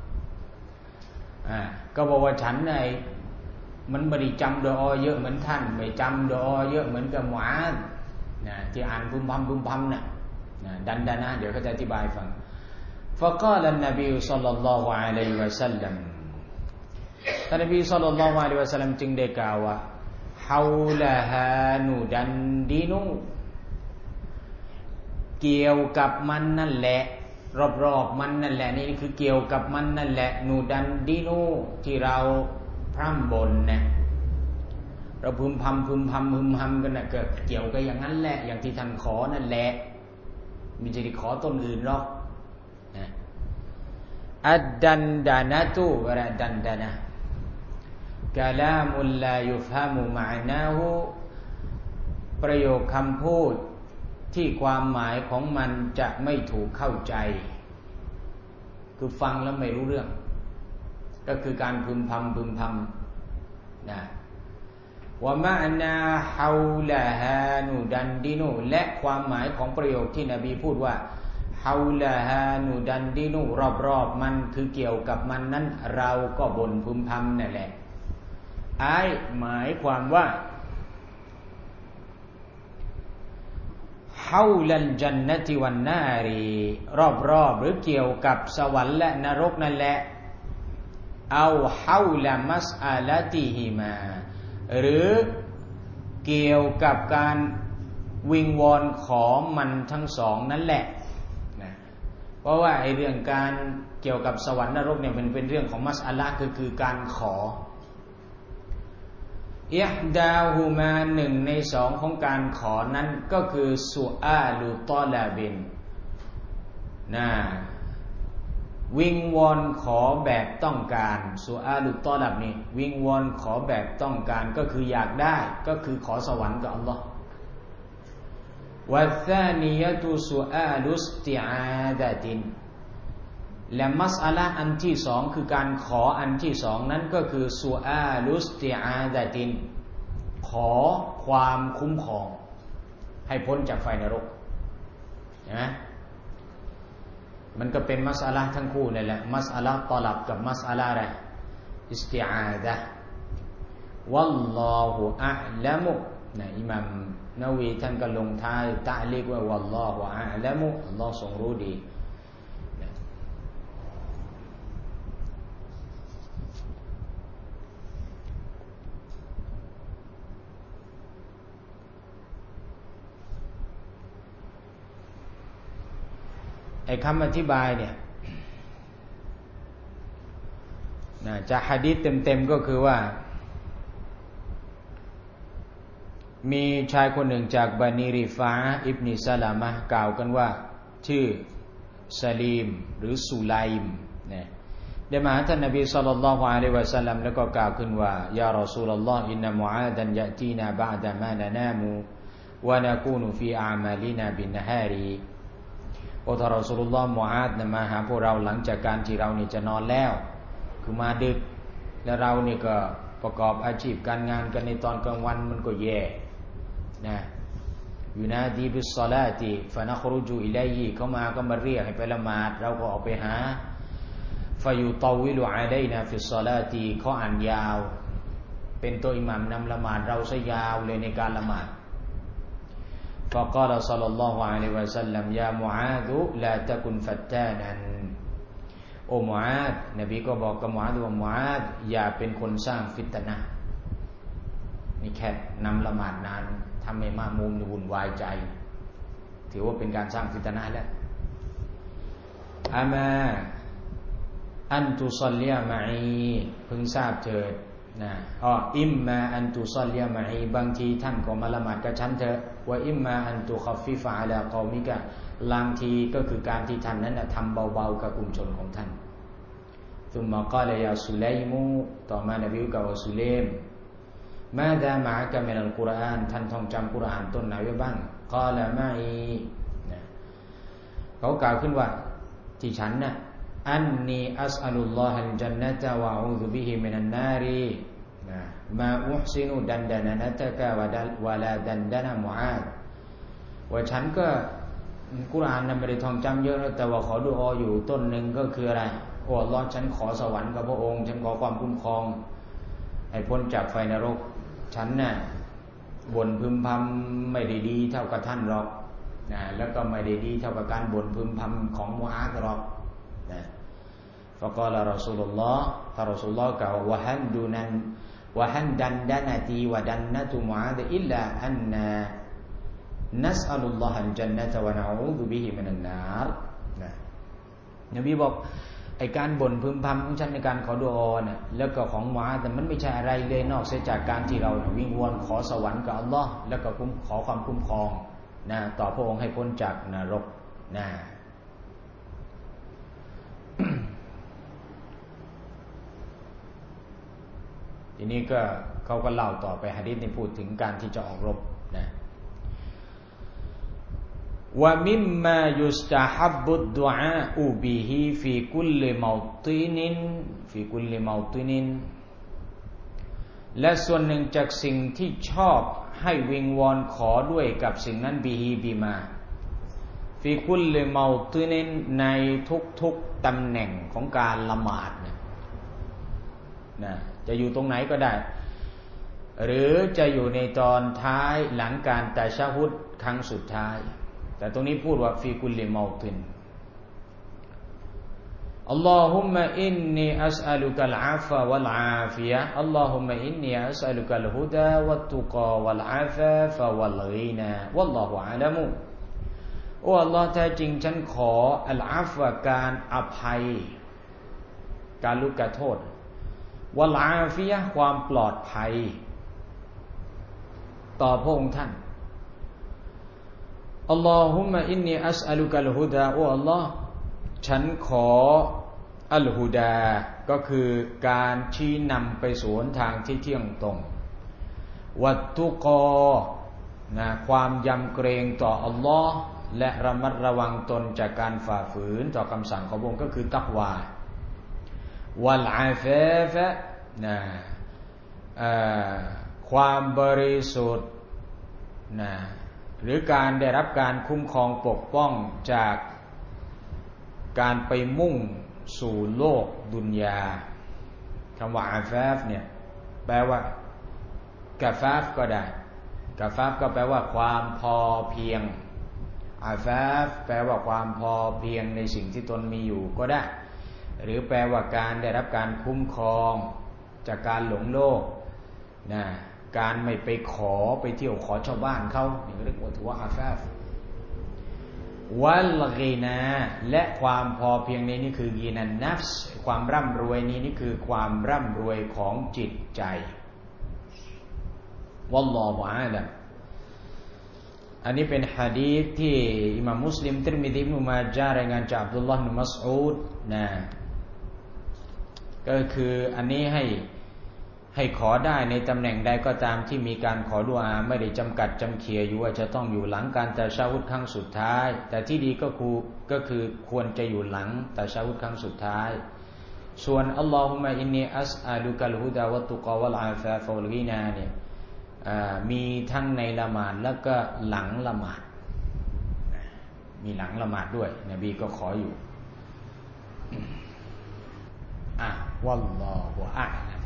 ก็บอกว่าฉันไอ้มันไม่ได้จำดุอาเยอะเหมือนท่านไม่จำดุอาเยอะเหมือนกับมุอาดที่อ่านพึมพำน่ะดันดานะเดี๋ยวเขาจะอธิบายฟังفقال النبي صلى الله عليه وسلم ท่านนบีศ็อลลัลลอฮุอะลัยฮิวะซัลลัมจึงได้กล่าวว่าฮาวลาฮานูดันดินูเกี่ยวกับมันนั่นแหละรอบๆมันนั่นแหละนี่คือเกี่ยวกับมันนั่นแหละนูดันดินูที่เราพร่ำบ่นนะเราพึมพำกันนะก็เกี่ยวกับอย่างนั้นแหละอย่างที่ท่านขอนั่นแหละไม่ใช่ขอต้นอื่นหรอกอัดดันดานะตุวะดันดานะกะลามุลลายุฟฮะมุมะนาฮูประโยคคำพูดที่ความหมายของมันจะไม่ถูกเข้าใจคือฟังแล้วไม่รู้เรื่องก็คือการพึมพำนะวะมะนาฮาวลาฮานูดันดินูและความหมายของประโยคที่นบีพูดว่าฮาวลาฮานูดันดินูรอบๆมันคือเกี่ยวกับมันนั้นเราก็บ่นพึมพำนั่นแหละหมายความว่าฮาวลัลญันนะติวันนารีรอบๆหรือเกี่ยวกับสวรรค์และนรกนั่นแหละเอาฮาวลามัสอาลาติฮิมาหรือเกี่ยวกับการวิงวอนของมันทั้งสองนั่นแหละเพราะว่าไอ้เรื่องการเกี่ยวกับสวรรค์นรกเนี่ยมันเป็นเรื่องของมัสอาละคือการขออิฮดาฮูมาหนึ่งในสองของการขอนั้นก็คือสุอาลุตอลาบินวิงวอนขอแบบต้องการสุอาลุตอลับนี่วิงวอนขอแบบต้องการก็คืออยากได้ก็คือขอสวรรค์กับอัลลอฮ์วัซานียะตุสุอาลุสติอาดะตินและมัสอะละห์อันที่สองคือการขออันที่สองนั้นก็คือสุอาลุสติอาดะตินขอความคุ้มครองให้พ้นจากไฟนรกนะมันก็เป็นมัสอะละห์ทั้งคู่นั่นแหละมัสอะละห์ตอลับกับมัสอะละห์อะไรอิสติอาดะห์วัลลอฮุอะละมุนะอิหม่ามนาวีท่านก็ลงท้ายตะลีกว่าวัลลอฮุอะละมุอัลเลาะห์ทรงรู้ดีไอ้คำอธิบายเนี่ยจากหะดีษเต็มๆก็คือว่ามีชายคนหนึ่งจากบันิริฟาอิบนิซะลามะห์กล่าวกันว่าชื่อซะลีมหรือสุไลมเนี่ยได้มาหาท่านนบีศ็อลลัลลอฮุอะลัยฮิวะซัลลัมแล้วก็กล่าวขึ้นว่ายารอซูลุลลอฮ์อินนะมุอาดันยะตีนาบะอ์ดะมานะนามูวะนะกูนุฟีอามาลินาบินนะฮารีโอทารอซูลุลลอฮ์มุอาดเนี่ยมาหาพวกเราหลังจากการที่เรานี่จะนอนแล้วคือมาดึกแล้วเรานี่ก็ประกอบอาชีพการงานกันในตอนกลางวันมันก็แย่นะยูนาดีบิสศอลาติฟะนะครุจูอิลัยฮิเข้ามาก็มาเรียกให้ไปละหมาดเราก็ออกไปหาฟะยูตอวิลุอะลัยนาฟิศศอลาติเขาอ่านยาวเป็นตัวอิหมัมนำละหมาดเราซะยาวเลยในการละหมาดفقال صلى الله عليه وسلم يا معاذ لا تكن فتانا โอ้มุอาดนบีก็บอกกับมุอาดว่ามุอาดอย่าเป็นคนสร้างฟิตนะห์นี่แค่นำละหมาดนานทำให้มะมูมวุ่นวายใจถือว่าเป็นการสร้างฟิตนะห์แล้วอามาอันตุศอลลิยะมะอีพึงทราบเถิดนะอิมมาอันตุศอลลิยะมะอีบางทีท่านก็มาละหมาดกับฉันเถอะว่าอิมมาอันตุคัฟฟิฟะอะลากอมิกะบางทีก็คือการที่ท่านนั้นทำเบาๆกับกลุ่มชนของท่านซุมมะกาลยาสุไลมูต่อมานบีกล่าวว่าสุเลมมาดามะกะมินัลกุรอานท่านท่องจำกุรอานต้นไหนไว้บ้างกาลามะอีเขากล่าวขึ้นว่าที่ฉันน่ะอันนีอัสอัลุลลอฮัลญันนะตะวะอูซุบิฮิมินันนารีมาอุฮซินุดันดานะตะกะวะลาดันดานะมุอาดว่าฉันก็กุรอานนั้นไม่ได้ท่องจำเยอะแต่ว่าขอดุอาอยู่ต้นหนึ่งก็คืออะไรโอ้อัลเลาะห์ฉันขอสวรรค์กับพระองค์ฉันขอความคุ้มครองให้พ้นจากไฟนรกฉันน่ะบ่นพึมพำไม่ได้ดีเท่ากับท่านหรอกนะแล้วก็ไม่ได้ดีเท่ากับการบ่นพึมพำของมุอาดหรอกนะฟะกอลารอซูลุลลอฮ์ท่านรอซูลุลลอฮ์กล่าววะฮันดูนันวะฮันดันดานะตีวะดันนะตุมุอาดอิลลาอันนานัสอัลุลลอฮัลญันนะตะวะนะอูซุบิฮิมินันนารนะนบีบอกไอ้การบ่นพึมพำของฉันในการขอดุอาเนี่ยแล้วก็ของมุอาดแต่มันไม่ใช่อะไรเลยนอกเสียจากการที่เราวิงวอนขอสวรรค์กับอัลเลาะห์แล้วก็ขอความคุ้มครองนะต่อพระองค์ให้พ้นจากนรกนะทีนี้ก็เขาก็เล่าต่อไปหะดีษนี้พูดถึงการที่จะออกรบนะวะมิมมายุสตะฮับบุดดุอาอุบิฮิฟีกุลลิเมาตินินและส่วนหนึ่งจากสิ่งที่ชอบให้วิงวอนขอด้วยกับสิ่งนั้นบิฮิบิมาฟีกุลลิเมาตินินในทุกๆตำแหน่งของการละหมาดนะจะอยู่ตรงไหนก็ได้หรือจะอยู่ในตอนท้ายหลังการตะชะฮุดครั้งสุดท้ายแต่ตรงนี้พูดว่าฟีกุลลิเมาตินอัลลอฮุมมะอินนีอัสอัลุกัลอาฟะวัลอาฟิยะอัลลอฮุมมะอินนีอัสอัลุกัลฮุดาวัตตุกาวัลอาฟะฟะวัลกีนาวัลลอฮุอะลัมุโอ้อัลลอฮ์แท้จริงฉันขออัลอาฟะการอภัยการลุกโทษวัลอาฟิยะความปลอดภัยต่อพระองค์ท่านอัลลอฮุมมะอินนีอัสอัลุกัลฮุดาโอ้อัลลอฮ์ฉันขออัลฮุดาก็คือการชี้นำไปสู่หนทางที่เที่ยงตรงวัตตุกอนะความยำเกรงต่ออัลลอฮ์และระมัดระวังตนจากการฝ่าฝืนต่อคำสั่งของพระองค์ก็คือตักวาวัลอาฟาฟะนะความบริสุทธิ์นะหรือการได้รับการคุ้มครองปกป้องจากการไปมุ่งสู่โลกดุนยาคำว่าอาฟาฟเนี่ยแปลว่ากะฟาฟก็ได้กะฟาฟก็แปลว่าความพอเพียงอาฟาฟแปลว่าความพอเพียงในสิ่งที่ตนมีอยู่ก็ได้หรือแปลว่าการได้รับการคุ้มครองจากการหลงโลกนะการไม่ไปขอไปเที่ยวขอชาวบ้านเขานี่เรียกว่าถือว่าอาฟาฟวัลกีนาและความพอเพียงนี้นี่คือกีนันนัฟส์ความร่ำรวยนี้นี่คือความร่ำรวยของจิตใจวัลลอฮุอาลัมอันนี้เป็นหะดีษที่อิหม่ามมุสลิมติรมิซี อิบนุมาญะห์รายงานจากอับดุลลอฮ์ อิบนุมัสอูดนะก็คืออันนี้ให้ขอได้ในตำแหน่งใดก็ตามที่มีการขอดุอาไม่ได้จำกัดจำเขียอยู่ว่าจะต้องอยู่หลังการตะชะฮุดครั้งสุดท้ายแต่ที่ดีก็คือควรจะอยู่หลังตะชะฮุดครั้งสุดท้ายส่วนอัลลอฮุมะอินนีอัสอะลุกัลฮุดาวัตตุกอวัลอาฟาฟะวัลกินาเนี่ยมีทั้งในละหมาดแล้วก็หลังละหมาดมีหลังละหมาดด้วยนบีก็ขออยู่วัลลอฮุอะอ์ลัม